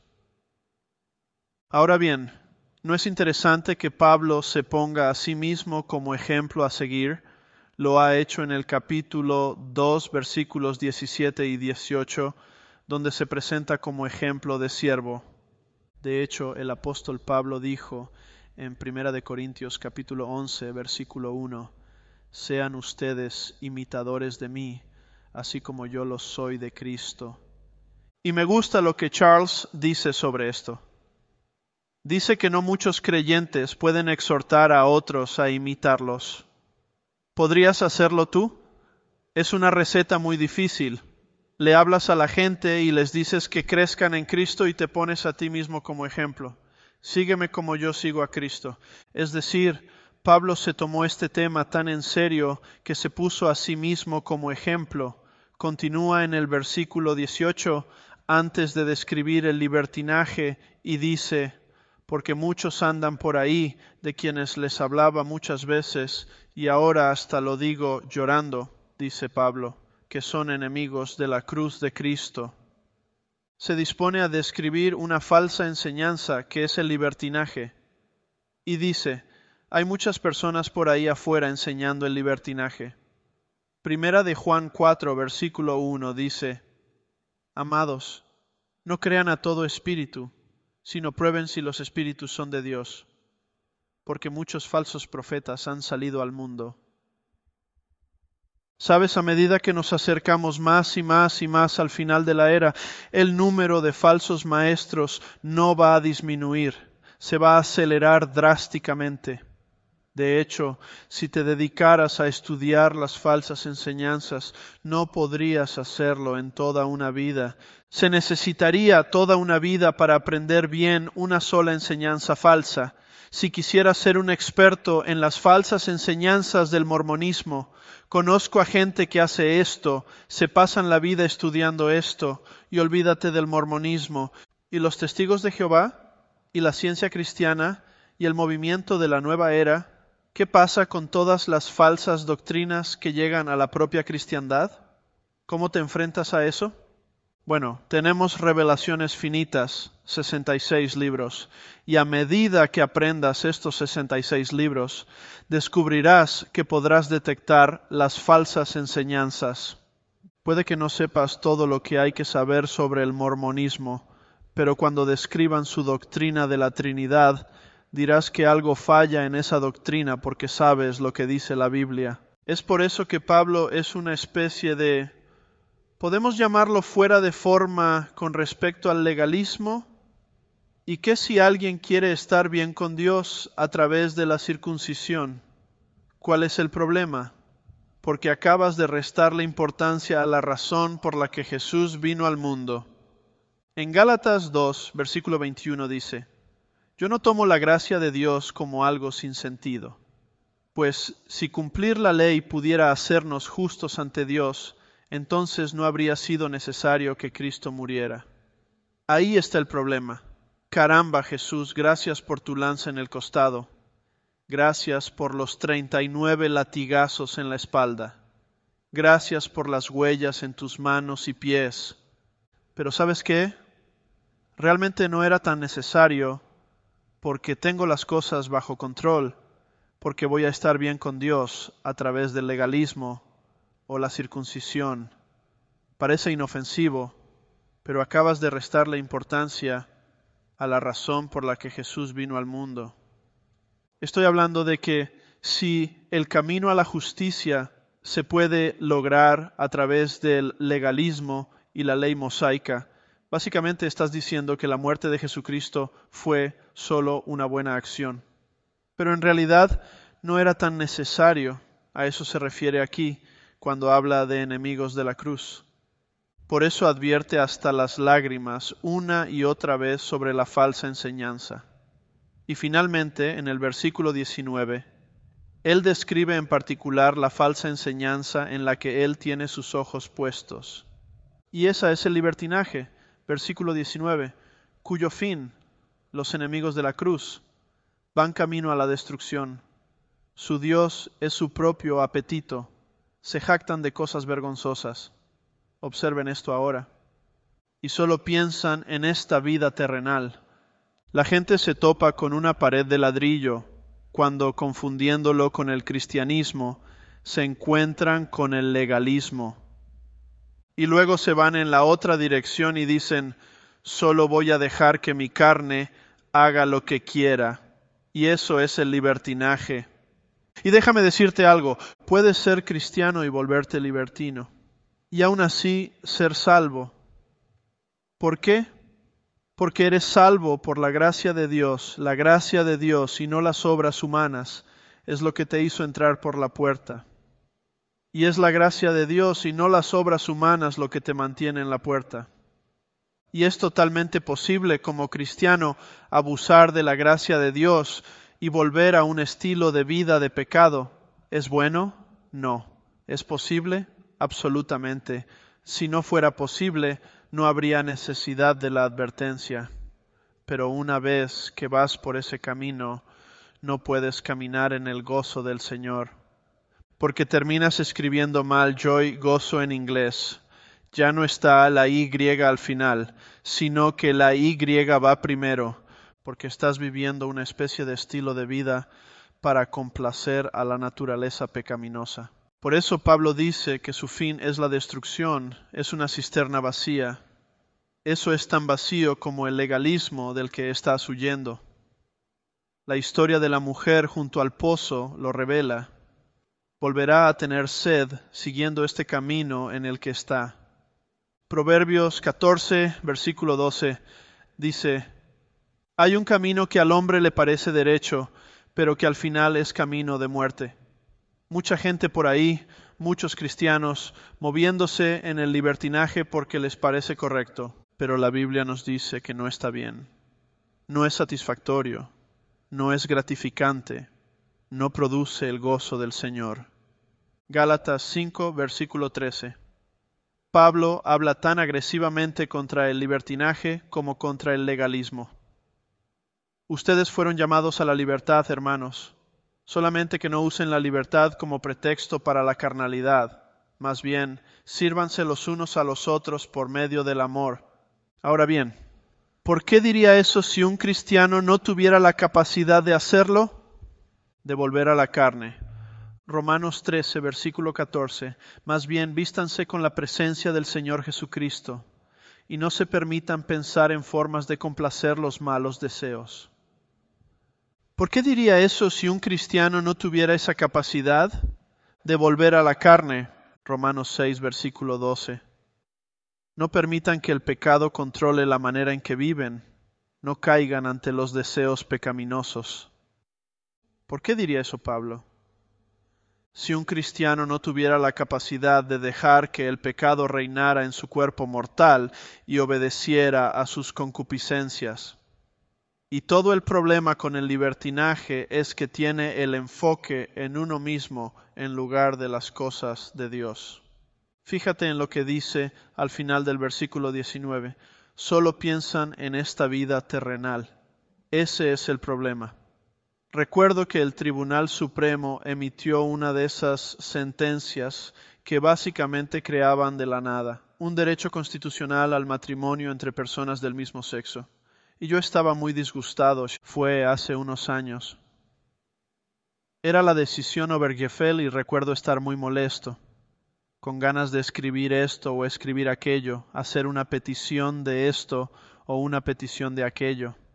Speaker 1: Ahora bien, ¿no es interesante que Pablo se ponga a sí mismo como ejemplo a seguir? Lo ha hecho en el capítulo dos, versículos diecisiete y dieciocho, donde se presenta como ejemplo de siervo. De hecho, el apóstol Pablo dijo en Primera de Corintios capítulo once, versículo uno, sean ustedes imitadores de mí, así como yo lo soy de Cristo. Y me gusta lo que Charles dice sobre esto. Dice que no muchos creyentes pueden exhortar a otros a imitarlos. ¿Podrías hacerlo tú? Es una receta muy difícil. Le hablas a la gente y les dices que crezcan en Cristo y te pones a ti mismo como ejemplo. Sígueme como yo sigo a Cristo. Es decir, Pablo se tomó este tema tan en serio que se puso a sí mismo como ejemplo. Continúa en el versículo dieciocho antes de describir el libertinaje y dice, porque muchos andan por ahí, de quienes les hablaba muchas veces, y ahora hasta lo digo llorando, dice Pablo, que son enemigos de la cruz de Cristo. Se dispone a describir una falsa enseñanza que es el libertinaje, y dice, hay muchas personas por ahí afuera enseñando el libertinaje. Primera de Juan cuatro, versículo uno dice, amados, no crean a todo espíritu, sino prueben si los espíritus son de Dios, porque muchos falsos profetas han salido al mundo. Sabes, a medida que nos acercamos más y más y más al final de la era, el número de falsos maestros no va a disminuir, se va a acelerar drásticamente. De hecho, si te dedicaras a estudiar las falsas enseñanzas, no podrías hacerlo en toda una vida. Se necesitaría toda una vida para aprender bien una sola enseñanza falsa. Si quisieras ser un experto en las falsas enseñanzas del mormonismo, conozco a gente que hace esto, se pasan la vida estudiando esto, y olvídate del mormonismo. ¿Y los testigos de Jehová? ¿Y la ciencia cristiana? ¿Y el movimiento de la nueva era? ¿Qué pasa con todas las falsas doctrinas que llegan a la propia cristiandad? ¿Cómo te enfrentas a eso? Bueno, tenemos revelaciones finitas, sesenta y seis libros, y a medida que aprendas estos sesenta y seis libros, descubrirás que podrás detectar las falsas enseñanzas. Puede que no sepas todo lo que hay que saber sobre el mormonismo, pero cuando describan su doctrina de la Trinidad, dirás que algo falla en esa doctrina porque sabes lo que dice la Biblia. Es por eso que Pablo es una especie de, podemos llamarlo fuera de forma con respecto al legalismo. ¿Y qué si alguien quiere estar bien con Dios a través de la circuncisión? ¿Cuál es el problema? Porque acabas de restarle importancia a la razón por la que Jesús vino al mundo. En Gálatas dos, versículo veintiuno dice, yo no tomo la gracia de Dios como algo sin sentido, pues si cumplir la ley pudiera hacernos justos ante Dios, entonces no habría sido necesario que Cristo muriera. Ahí está el problema. Caramba, Jesús, gracias por tu lanza en el costado. Gracias por los treinta y nueve latigazos en la espalda. Gracias por las huellas en tus manos y pies. Pero ¿sabes qué? Realmente no era tan necesario porque tengo las cosas bajo control, porque voy a estar bien con Dios a través del legalismo o la circuncisión. Parece inofensivo, pero acabas de restarle importancia a la razón por la que Jesús vino al mundo. Estoy hablando de que si el camino a la justicia se puede lograr a través del legalismo y la ley mosaica, básicamente estás diciendo que la muerte de Jesucristo fue solo una buena acción. Pero en realidad no era tan necesario. A eso se refiere aquí cuando habla de enemigos de la cruz. Por eso advierte hasta las lágrimas una y otra vez sobre la falsa enseñanza. Y finalmente, en el versículo diecinueve, él describe en particular la falsa enseñanza en la que él tiene sus ojos puestos. Y esa es el libertinaje, versículo diecinueve, cuyo fin, los enemigos de la cruz, van camino a la destrucción. Su Dios es su propio apetito. Se jactan de cosas vergonzosas. Observen esto ahora. Y solo piensan en esta vida terrenal. La gente se topa con una pared de ladrillo cuando, confundiéndolo con el cristianismo, se encuentran con el legalismo. Y luego se van en la otra dirección y dicen, solo voy a dejar que mi carne haga lo que quiera. Y eso es el libertinaje. Y déjame decirte algo, puedes ser cristiano y volverte libertino, y aún así ser salvo. ¿Por qué? Porque eres salvo por la gracia de Dios. La gracia de Dios y no las obras humanas es lo que te hizo entrar por la puerta. Y es la gracia de Dios y no las obras humanas lo que te mantiene en la puerta. Y es totalmente posible como cristiano abusar de la gracia de Dios y volver a un estilo de vida de pecado. ¿Es bueno? No. ¿Es posible? Absolutamente. Si no fuera posible, no habría necesidad de la advertencia. Pero una vez que vas por ese camino, no puedes caminar en el gozo del Señor, porque terminas escribiendo mal joy, gozo en inglés. Ya no está la Y al final, sino que la Y va primero, porque estás viviendo una especie de estilo de vida para complacer a la naturaleza pecaminosa. Por eso Pablo dice que su fin es la destrucción, es una cisterna vacía. Eso es tan vacío como el legalismo del que estás huyendo. La historia de la mujer junto al pozo lo revela. Volverá a tener sed siguiendo este camino en el que está. Proverbios catorce, versículo doce, dice, hay un camino que al hombre le parece derecho, pero que al final es camino de muerte. Mucha gente por ahí, muchos cristianos, moviéndose en el libertinaje porque les parece correcto, pero la Biblia nos dice que no está bien. No es satisfactorio, no es gratificante, no produce el gozo del Señor. Gálatas cinco, versículo trece. Pablo habla tan agresivamente contra el libertinaje como contra el legalismo. Ustedes fueron llamados a la libertad, hermanos, solamente que no usen la libertad como pretexto para la carnalidad. Más bien, sírvanse los unos a los otros por medio del amor. Ahora bien, ¿por qué diría eso si un cristiano no tuviera la capacidad de hacerlo? De volver a la carne. Romanos trece, versículo catorce. Más bien, vístanse con la presencia del Señor Jesucristo y no se permitan pensar en formas de complacer los malos deseos. ¿Por qué diría eso si un cristiano no tuviera esa capacidad de volver a la carne? Romanos seis, versículo doce. No permitan que el pecado controle la manera en que viven. No caigan ante los deseos pecaminosos. ¿Por qué diría eso Pablo? Si un cristiano no tuviera la capacidad de dejar que el pecado reinara en su cuerpo mortal y obedeciera a sus concupiscencias. Y todo el problema con el libertinaje es que tiene el enfoque en uno mismo en lugar de las cosas de Dios. Fíjate en lo que dice al final del versículo diecinueve. Solo piensan en esta vida terrenal. Ese es el problema. Recuerdo que el Tribunal Supremo emitió una de esas sentencias que básicamente creaban de la nada un derecho constitucional al matrimonio entre personas del mismo sexo. Y yo estaba muy disgustado. Fue hace unos años. Era la decisión Obergefell y recuerdo estar muy molesto, con ganas de escribir esto o escribir aquello, hacer una petición de esto o una petición de aquello.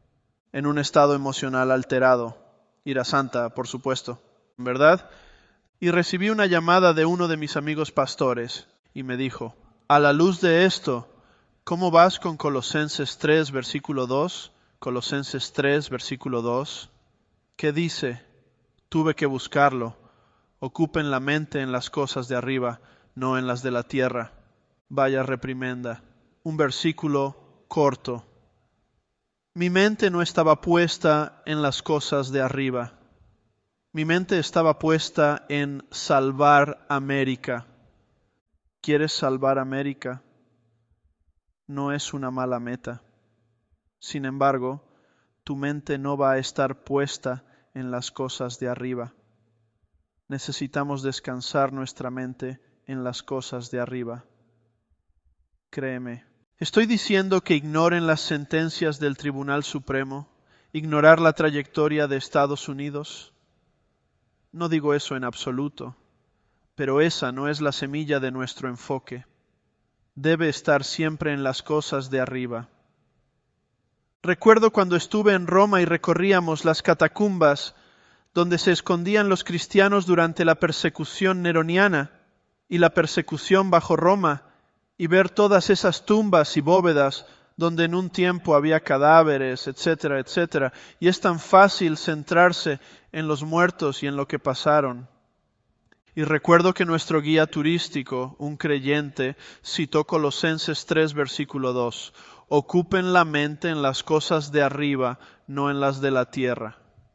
Speaker 1: en un estado emocional alterado. Ira santa, por supuesto, ¿verdad? Y recibí una llamada de uno de mis amigos pastores y me dijo, a la luz de esto, ¿cómo vas con Colosenses tres, versículo dos? Colosenses tres, versículo dos. ¿Qué dice? Tuve que buscarlo. Ocupen la mente en las cosas de arriba, no en las de la tierra. Vaya reprimenda. Un versículo corto. Mi mente no estaba puesta en las cosas de arriba. Mi mente estaba puesta en salvar América. ¿Quieres salvar América? No es una mala meta. Sin embargo, tu mente no va a estar puesta en las cosas de arriba. Necesitamos descansar nuestra mente en las cosas de arriba. Créeme. ¿Estoy diciendo que ignoren las sentencias del Tribunal Supremo? ¿Ignorar la trayectoria de Estados Unidos? No digo eso en absoluto, pero esa no es la semilla de nuestro enfoque. Debe estar siempre en las cosas de arriba. Recuerdo cuando estuve en Roma y recorríamos las catacumbas donde se escondían los cristianos durante la persecución neroniana y la persecución bajo Roma, y ver todas esas tumbas y bóvedas donde en un tiempo había cadáveres, etcétera, etcétera, y es tan fácil centrarse en los muertos y en lo que pasaron. Y recuerdo que nuestro guía turístico, un creyente, citó Colosenses tres, versículo dos. Ocupen la mente en las cosas de arriba, no en las de la tierra.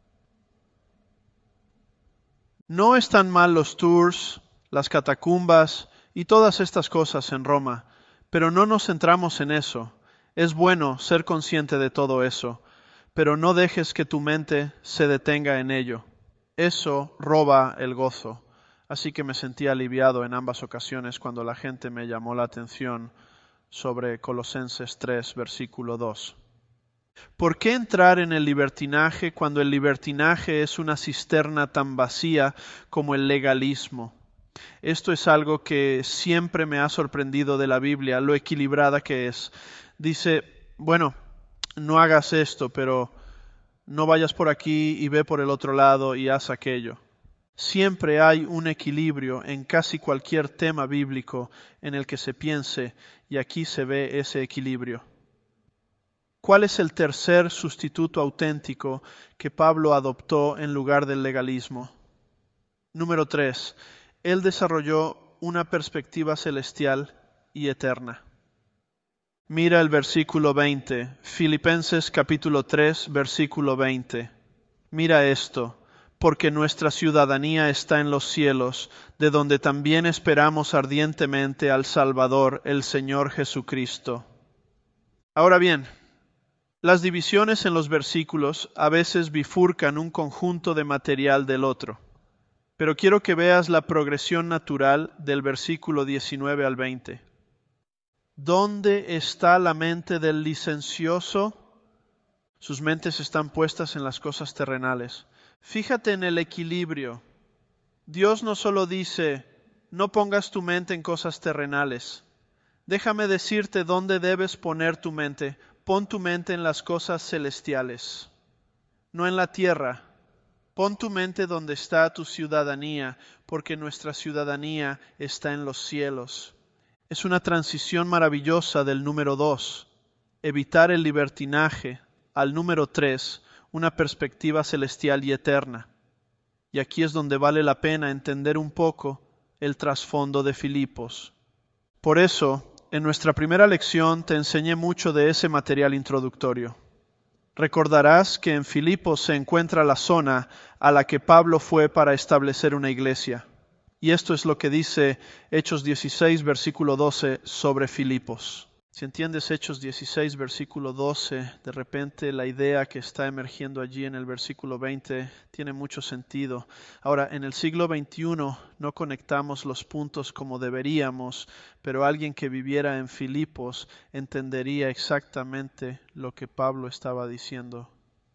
Speaker 1: No están mal los tours, las catacumbas y todas estas cosas en Roma, pero no nos centramos en eso. Es bueno ser consciente de todo eso, pero no dejes que tu mente se detenga en ello. Eso roba el gozo. Así que me sentí aliviado en ambas ocasiones cuando la gente me llamó la atención sobre Colosenses tres, versículo dos. ¿Por qué entrar en el libertinaje cuando el libertinaje es una cisterna tan vacía como el legalismo? Esto es algo que siempre me ha sorprendido de la Biblia, lo equilibrada que es. Dice, bueno, no hagas esto, pero no vayas por aquí y ve por el otro lado y haz aquello. Siempre hay un equilibrio en casi cualquier tema bíblico en el que se piense, y aquí se ve ese equilibrio. ¿Cuál es el tercer sustituto auténtico que Pablo adoptó en lugar del legalismo? Número tres. Él desarrolló una perspectiva celestial y eterna. Mira el versículo veinte, Filipenses capítulo tres, versículo veinte. Mira esto, porque nuestra ciudadanía está en los cielos, de donde también esperamos ardientemente al Salvador, el Señor Jesucristo. Ahora bien, las divisiones en los versículos a veces bifurcan un conjunto de material del otro. Pero quiero que veas la progresión natural del versículo diecinueve al veinte. ¿Dónde está la mente del licencioso? Sus mentes están puestas en las cosas terrenales. Fíjate en el equilibrio. Dios no solo dice, no pongas tu mente en cosas terrenales. Déjame decirte dónde debes poner tu mente. Pon tu mente en las cosas celestiales, no en la tierra. Pon tu mente donde está tu ciudadanía, porque nuestra ciudadanía está en los cielos. Es una transición maravillosa del número dos, evitar el libertinaje, al número tres, una perspectiva celestial y eterna. Y aquí es donde vale la pena entender un poco el trasfondo de Filipos. Por eso, en nuestra primera lección te enseñé mucho de ese material introductorio. Recordarás que en Filipos se encuentra la zona a la que Pablo fue para establecer una iglesia. Y esto es lo que dice Hechos dieciséis, versículo doce sobre Filipos. Si entiendes Hechos dieciséis, versículo doce, de repente la idea que está emergiendo allí en el versículo veinte tiene mucho sentido. Ahora, en el siglo veintiuno no conectamos los puntos como deberíamos, pero alguien que viviera en Filipos entendería exactamente lo que Pablo estaba diciendo.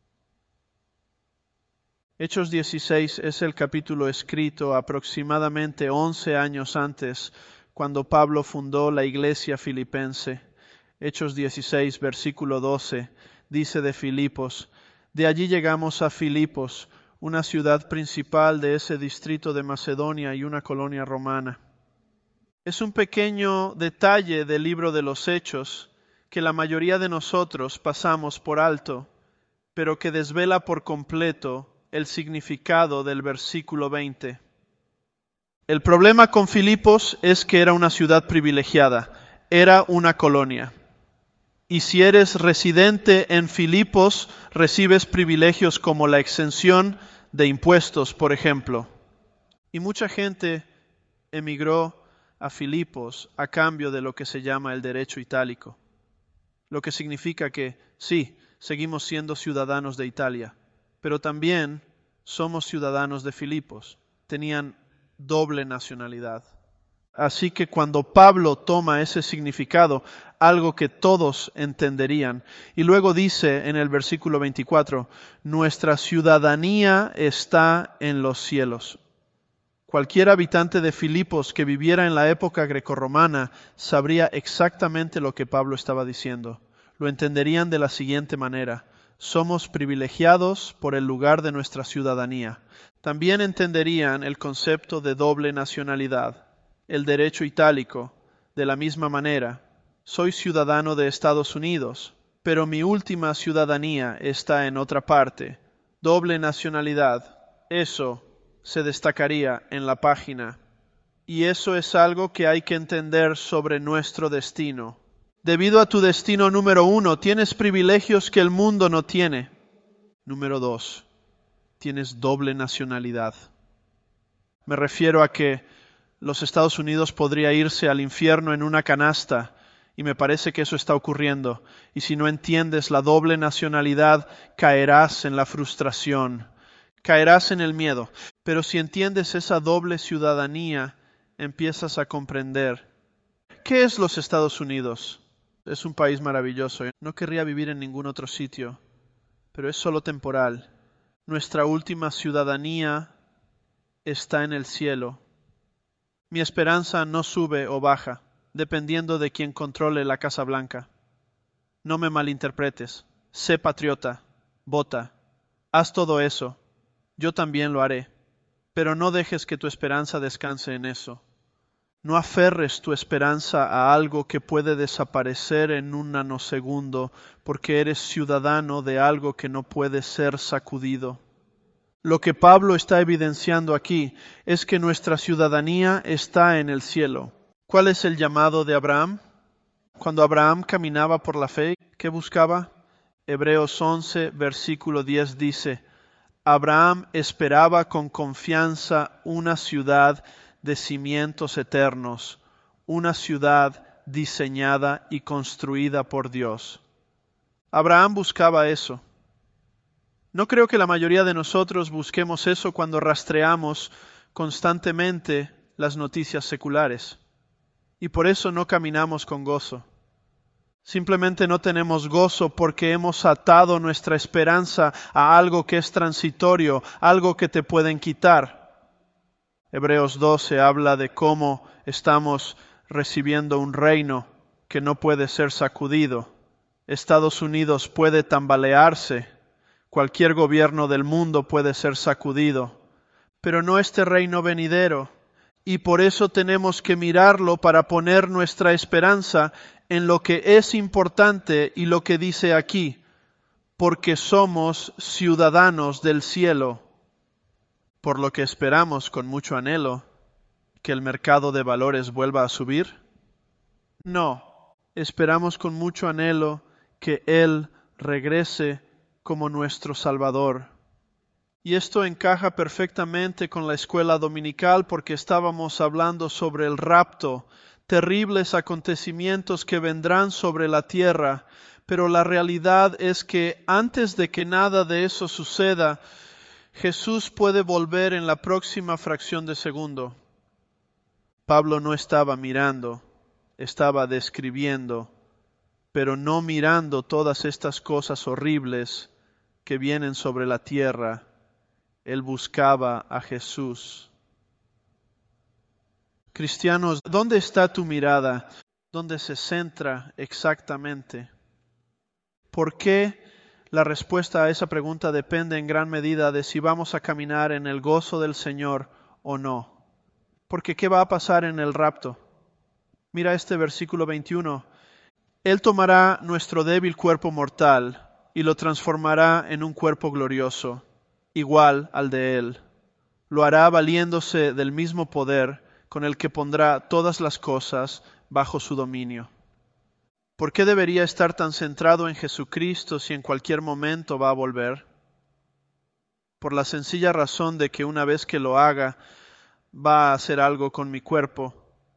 Speaker 1: Hechos dieciséis es el capítulo escrito aproximadamente once años antes, cuando Pablo fundó la iglesia filipense. Hechos dieciséis, versículo doce, dice de Filipos, De allí llegamos a Filipos, una ciudad principal de ese distrito de Macedonia y una colonia romana. Es un pequeño detalle del libro de los Hechos que la mayoría de nosotros pasamos por alto, pero que desvela por completo el significado del versículo veinte. El problema con Filipos es que era una ciudad privilegiada, era una colonia. Y si eres residente en Filipos, recibes privilegios como la exención de impuestos, por ejemplo. Y mucha gente emigró a Filipos a cambio de lo que se llama el derecho itálico, lo que significa que sí, seguimos siendo ciudadanos de Italia, pero también somos ciudadanos de Filipos. Tenían doble nacionalidad. Así que cuando Pablo toma ese significado, algo que todos entenderían, y luego dice en el versículo veinticuatro, nuestra ciudadanía está en los cielos. Cualquier habitante de Filipos que viviera en la época grecorromana sabría exactamente lo que Pablo estaba diciendo. Lo entenderían de la siguiente manera: somos privilegiados por el lugar de nuestra ciudadanía. También entenderían el concepto de doble nacionalidad, el derecho itálico, de la misma manera. Soy ciudadano de Estados Unidos, pero mi última ciudadanía está en otra parte. Doble nacionalidad, eso se destacaría en la página. Y eso es algo que hay que entender sobre nuestro destino. Debido a tu destino número uno, tienes privilegios que el mundo no tiene. Número dos, tienes doble nacionalidad. Me refiero a que los Estados Unidos podría irse al infierno en una canasta, y me parece que eso está ocurriendo. Y si no entiendes la doble nacionalidad, caerás en la frustración, caerás en el miedo. Pero si entiendes esa doble ciudadanía, empiezas a comprender. ¿Qué es los Estados Unidos? Es un país maravilloso. No querría vivir en ningún otro sitio, pero es solo temporal. Nuestra última ciudadanía está en el cielo. Mi esperanza no sube o baja, dependiendo de quien controle la Casa Blanca. No me malinterpretes. Sé patriota. Vota. Haz todo eso. Yo también lo haré. Pero no dejes que tu esperanza descanse en eso. No aferres tu esperanza a algo que puede desaparecer en un nanosegundo porque eres ciudadano de algo que no puede ser sacudido. Lo que Pablo está evidenciando aquí es que nuestra ciudadanía está en el cielo. ¿Cuál es el llamado de Abraham? Cuando Abraham caminaba por la fe, ¿qué buscaba? Hebreos once, versículo diez dice, Abraham esperaba con confianza una ciudad de cimientos eternos, una ciudad diseñada y construida por Dios. Abraham buscaba eso. No creo que la mayoría de nosotros busquemos eso cuando rastreamos constantemente las noticias seculares. Y por eso no caminamos con gozo. Simplemente no tenemos gozo porque hemos atado nuestra esperanza a algo que es transitorio, algo que te pueden quitar. Hebreos doce habla de cómo estamos recibiendo un reino que no puede ser sacudido. Estados Unidos puede tambalearse. Cualquier gobierno del mundo puede ser sacudido, pero no este reino venidero, y por eso tenemos que mirarlo para poner nuestra esperanza en lo que es importante y lo que dice aquí, porque somos ciudadanos del cielo, por lo que esperamos con mucho anhelo que el mercado de valores vuelva a subir. No, esperamos con mucho anhelo que Él regrese como nuestro Salvador. Y esto encaja perfectamente con la escuela dominical porque estábamos hablando sobre el rapto, terribles acontecimientos que vendrán sobre la tierra, pero la realidad es que antes de que nada de eso suceda, Jesús puede volver en la próxima fracción de segundo. Pablo no estaba mirando, estaba describiendo, pero no mirando todas estas cosas horribles que vienen sobre la tierra. Él buscaba a Jesús. Cristianos, ¿dónde está tu mirada? ¿Dónde se centra exactamente? ¿Por qué La respuesta a esa pregunta depende en gran medida de si vamos a caminar en el gozo del Señor o no. Porque ¿qué va a pasar en el rapto? Mira este versículo veintiuno. Él tomará nuestro débil cuerpo mortal y lo transformará en un cuerpo glorioso, igual al de Él. Lo hará valiéndose del mismo poder con el que pondrá todas las cosas bajo su dominio. ¿Por qué debería estar tan centrado en Jesucristo si en cualquier momento va a volver? Por la sencilla razón de que una vez que lo haga, va a hacer algo con mi cuerpo.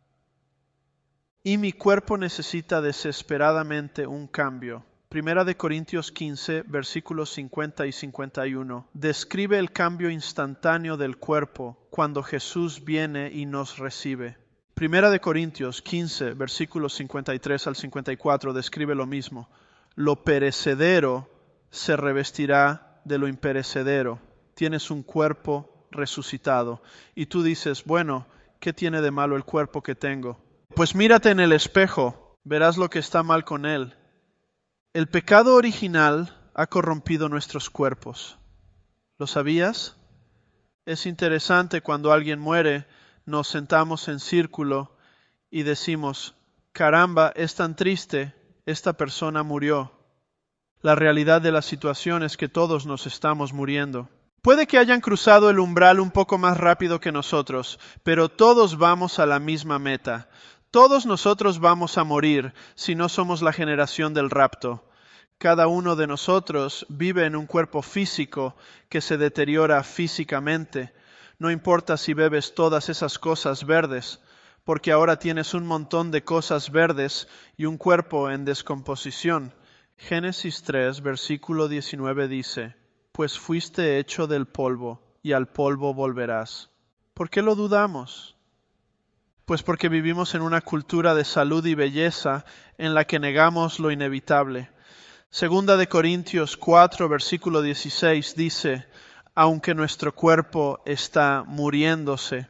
Speaker 1: Y mi cuerpo necesita desesperadamente un cambio. Primera de Corintios quince, versículos cincuenta y cincuenta y uno, describe el cambio instantáneo del cuerpo cuando Jesús viene y nos recibe. Primera de Corintios quince, versículos cincuenta y tres al cincuenta y cuatro, describe lo mismo. Lo perecedero se revestirá de lo imperecedero. Tienes un cuerpo resucitado. Y tú dices, bueno, ¿qué tiene de malo el cuerpo que tengo? Pues mírate en el espejo, verás lo que está mal con él. El pecado original ha corrompido nuestros cuerpos. ¿Lo sabías? Es interesante cuando alguien muere, nos sentamos en círculo y decimos, caramba, es tan triste, esta persona murió. La realidad de la situación es que todos nos estamos muriendo. Puede que hayan cruzado el umbral un poco más rápido que nosotros, pero todos vamos a la misma meta. Todos nosotros vamos a morir si no somos la generación del rapto. Cada uno de nosotros vive en un cuerpo físico que se deteriora físicamente. No importa si bebes todas esas cosas verdes, porque ahora tienes un montón de cosas verdes y un cuerpo en descomposición. Génesis tres, versículo diecinueve dice, pues fuiste hecho del polvo, y al polvo volverás. ¿Por qué lo dudamos? Pues porque vivimos en una cultura de salud y belleza en la que negamos lo inevitable. Segunda de Corintios cuatro, versículo dieciséis dice, aunque nuestro cuerpo está muriéndose.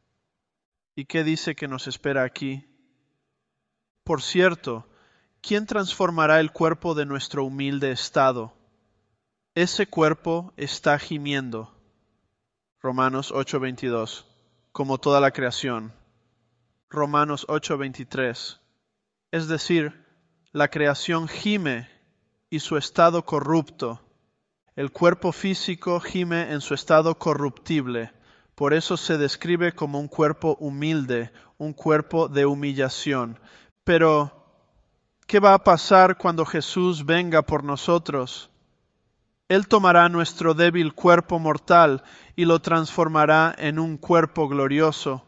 Speaker 1: ¿Y qué dice que nos espera aquí? Por cierto, ¿quién transformará el cuerpo de nuestro humilde estado? Ese cuerpo está gimiendo. Romanos ocho, veintidós, como toda la creación. Romanos ocho, veintitrés. Es decir, la creación gime y su estado corrupto. El cuerpo físico gime en su estado corruptible. Por eso se describe como un cuerpo humilde, un cuerpo de humillación. Pero, ¿qué va a pasar cuando Jesús venga por nosotros? Él tomará nuestro débil cuerpo mortal y lo transformará en un cuerpo glorioso.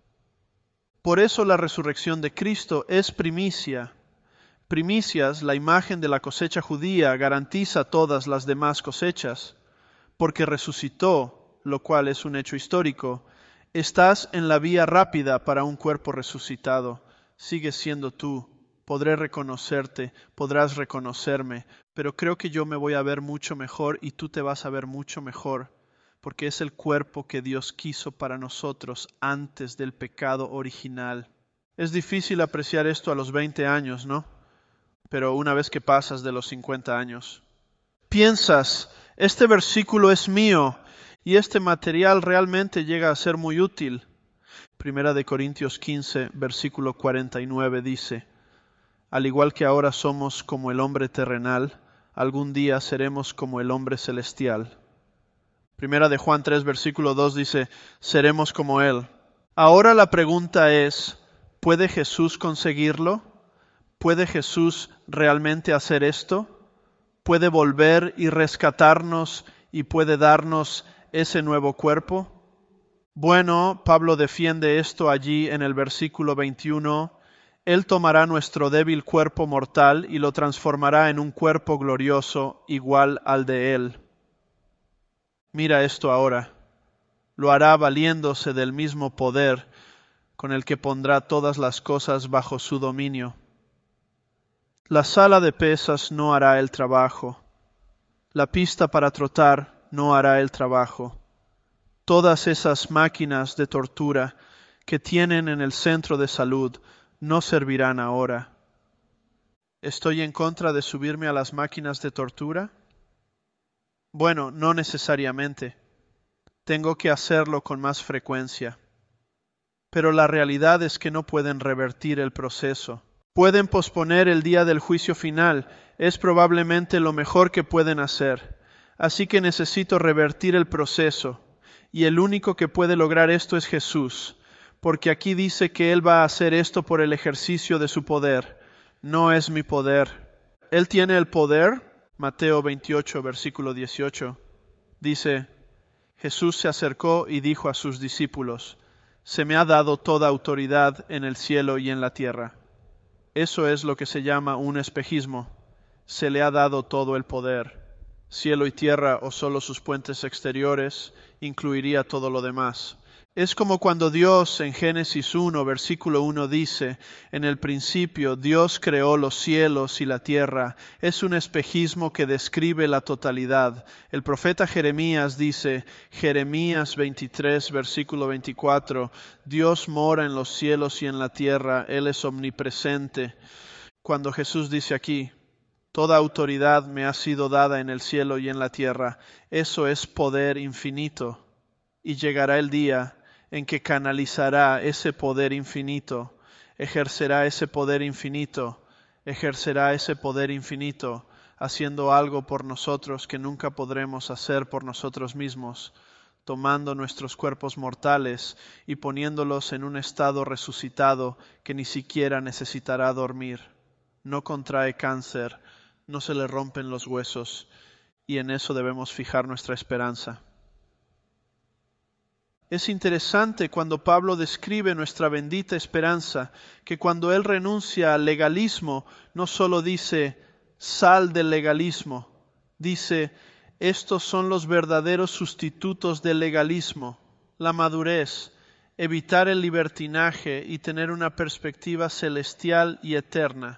Speaker 1: Por eso la resurrección de Cristo es primicia. Primicias, la imagen de la cosecha judía, garantiza todas las demás cosechas, porque resucitó, lo cual es un hecho histórico. Estás en la vía rápida para un cuerpo resucitado. Sigues siendo tú. Podré reconocerte, podrás reconocerme, pero creo que yo me voy a ver mucho mejor y tú te vas a ver mucho mejor, porque es el cuerpo que Dios quiso para nosotros antes del pecado original. Es difícil apreciar esto a los veinte años, ¿no? Pero una vez que pasas de los cincuenta años, piensas, este versículo es mío y este material realmente llega a ser muy útil. Primera de Corintios quince, versículo cuarenta y nueve dice, al igual que ahora somos como el hombre terrenal, algún día seremos como el hombre celestial. Primera de Juan tres, versículo dos dice, seremos como Él. Ahora la pregunta es, ¿puede Jesús conseguirlo? ¿Puede Jesús realmente hacer esto? ¿Puede volver y rescatarnos y puede darnos ese nuevo cuerpo? Bueno, Pablo defiende esto allí en el versículo veintiuno. Él tomará nuestro débil cuerpo mortal y lo transformará en un cuerpo glorioso igual al de Él. Mira esto ahora. Lo hará valiéndose del mismo poder con el que pondrá todas las cosas bajo su dominio. La sala de pesas no hará el trabajo. La pista para trotar no hará el trabajo. Todas esas máquinas de tortura que tienen en el centro de salud no servirán ahora. ¿Estoy en contra de subirme a las máquinas de tortura? Bueno, no necesariamente. Tengo que hacerlo con más frecuencia. Pero la realidad es que no pueden revertir el proceso. Pueden posponer el día del juicio final. Es probablemente lo mejor que pueden hacer. Así que necesito revertir el proceso. Y el único que puede lograr esto es Jesús. Porque aquí dice que Él va a hacer esto por el ejercicio de su poder. No es mi poder. Él tiene el poder. Mateo veintiocho, versículo dieciocho. Dice, Jesús se acercó y dijo a sus discípulos, se me ha dado toda autoridad en el cielo y en la tierra. Eso es lo que se llama un espejismo. Se le ha dado todo el poder. Cielo y tierra o solo sus puentes exteriores incluiría todo lo demás. Es como cuando Dios en Génesis uno, versículo uno dice, en el principio Dios creó los cielos y la tierra. Es un espejismo que describe la totalidad. El profeta Jeremías dice, Jeremías veintitrés, versículo veinticuatro, Dios mora en los cielos y en la tierra, Él es omnipresente. Cuando Jesús dice aquí, toda autoridad me ha sido dada en el cielo y en la tierra, eso es poder infinito. Y llegará el día en que canalizará ese poder infinito, ejercerá ese poder infinito, ejercerá ese poder infinito, haciendo algo por nosotros que nunca podremos hacer por nosotros mismos, tomando nuestros cuerpos mortales y poniéndolos en un estado resucitado que ni siquiera necesitará dormir. No contrae cáncer, no se le rompen los huesos, y en eso debemos fijar nuestra esperanza. Es interesante cuando Pablo describe nuestra bendita esperanza, que cuando él renuncia al legalismo, no solo dice, sal del legalismo, dice, estos son los verdaderos sustitutos del legalismo, la madurez, evitar el libertinaje y tener una perspectiva celestial y eterna.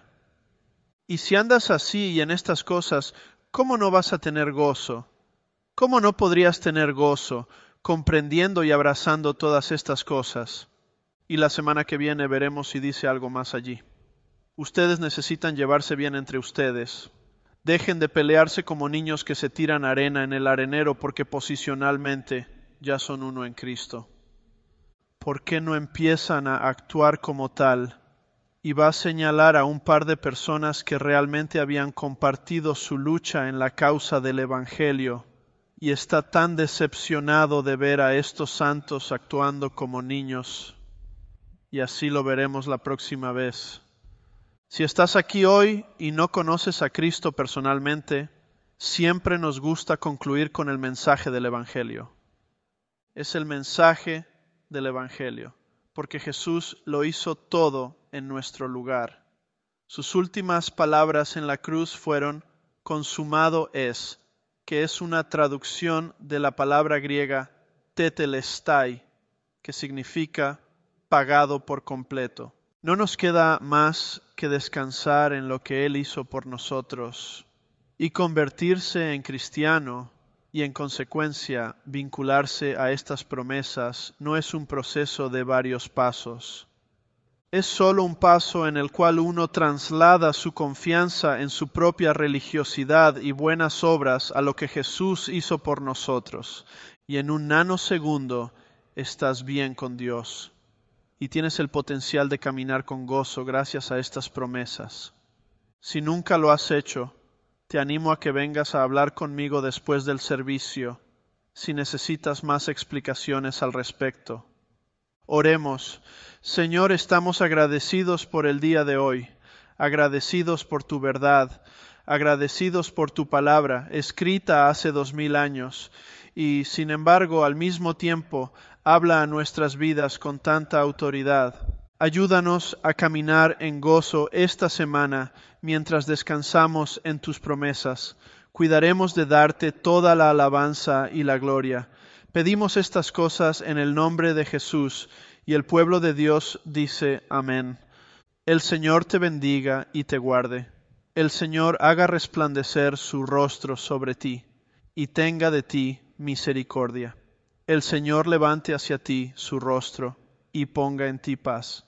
Speaker 1: Y si andas así y en estas cosas, ¿cómo no vas a tener gozo? ¿Cómo no podrías tener gozo comprendiendo y abrazando todas estas cosas? Y la semana que viene veremos si dice algo más allí. Ustedes necesitan llevarse bien entre ustedes. Dejen de pelearse como niños que se tiran arena en el arenero porque posicionalmente ya son uno en Cristo. ¿Por qué no empiezan a actuar como tal? Y va a señalar a un par de personas que realmente habían compartido su lucha en la causa del Evangelio. Y está tan decepcionado de ver a estos santos actuando como niños. Y así lo veremos la próxima vez. Si estás aquí hoy y no conoces a Cristo personalmente, siempre nos gusta concluir con el mensaje del Evangelio. Es el mensaje del Evangelio, porque Jesús lo hizo todo en nuestro lugar. Sus últimas palabras en la cruz fueron, consumado es, que es una traducción de la palabra griega tetelestai, que significa pagado por completo. No nos queda más que descansar en lo que Él hizo por nosotros y convertirse en cristiano y en consecuencia vincularse a estas promesas no es un proceso de varios pasos. Es solo un paso en el cual uno traslada su confianza en su propia religiosidad y buenas obras a lo que Jesús hizo por nosotros. Y en un nanosegundo estás bien con Dios. Y tienes el potencial de caminar con gozo gracias a estas promesas. Si nunca lo has hecho, te animo a que vengas a hablar conmigo después del servicio, si necesitas más explicaciones al respecto. Oremos. Señor, estamos agradecidos por el día de hoy, agradecidos por tu verdad, agradecidos por tu palabra, escrita hace dos mil años, y sin embargo, al mismo tiempo, habla a nuestras vidas con tanta autoridad. Ayúdanos a caminar en gozo esta semana mientras descansamos en tus promesas. Cuidaremos de darte toda la alabanza y la gloria. Pedimos estas cosas en el nombre de Jesús, y el pueblo de Dios dice amén. El Señor te bendiga y te guarde. El Señor haga resplandecer su rostro sobre ti, y tenga de ti misericordia. El Señor levante hacia ti su rostro, y ponga en ti paz.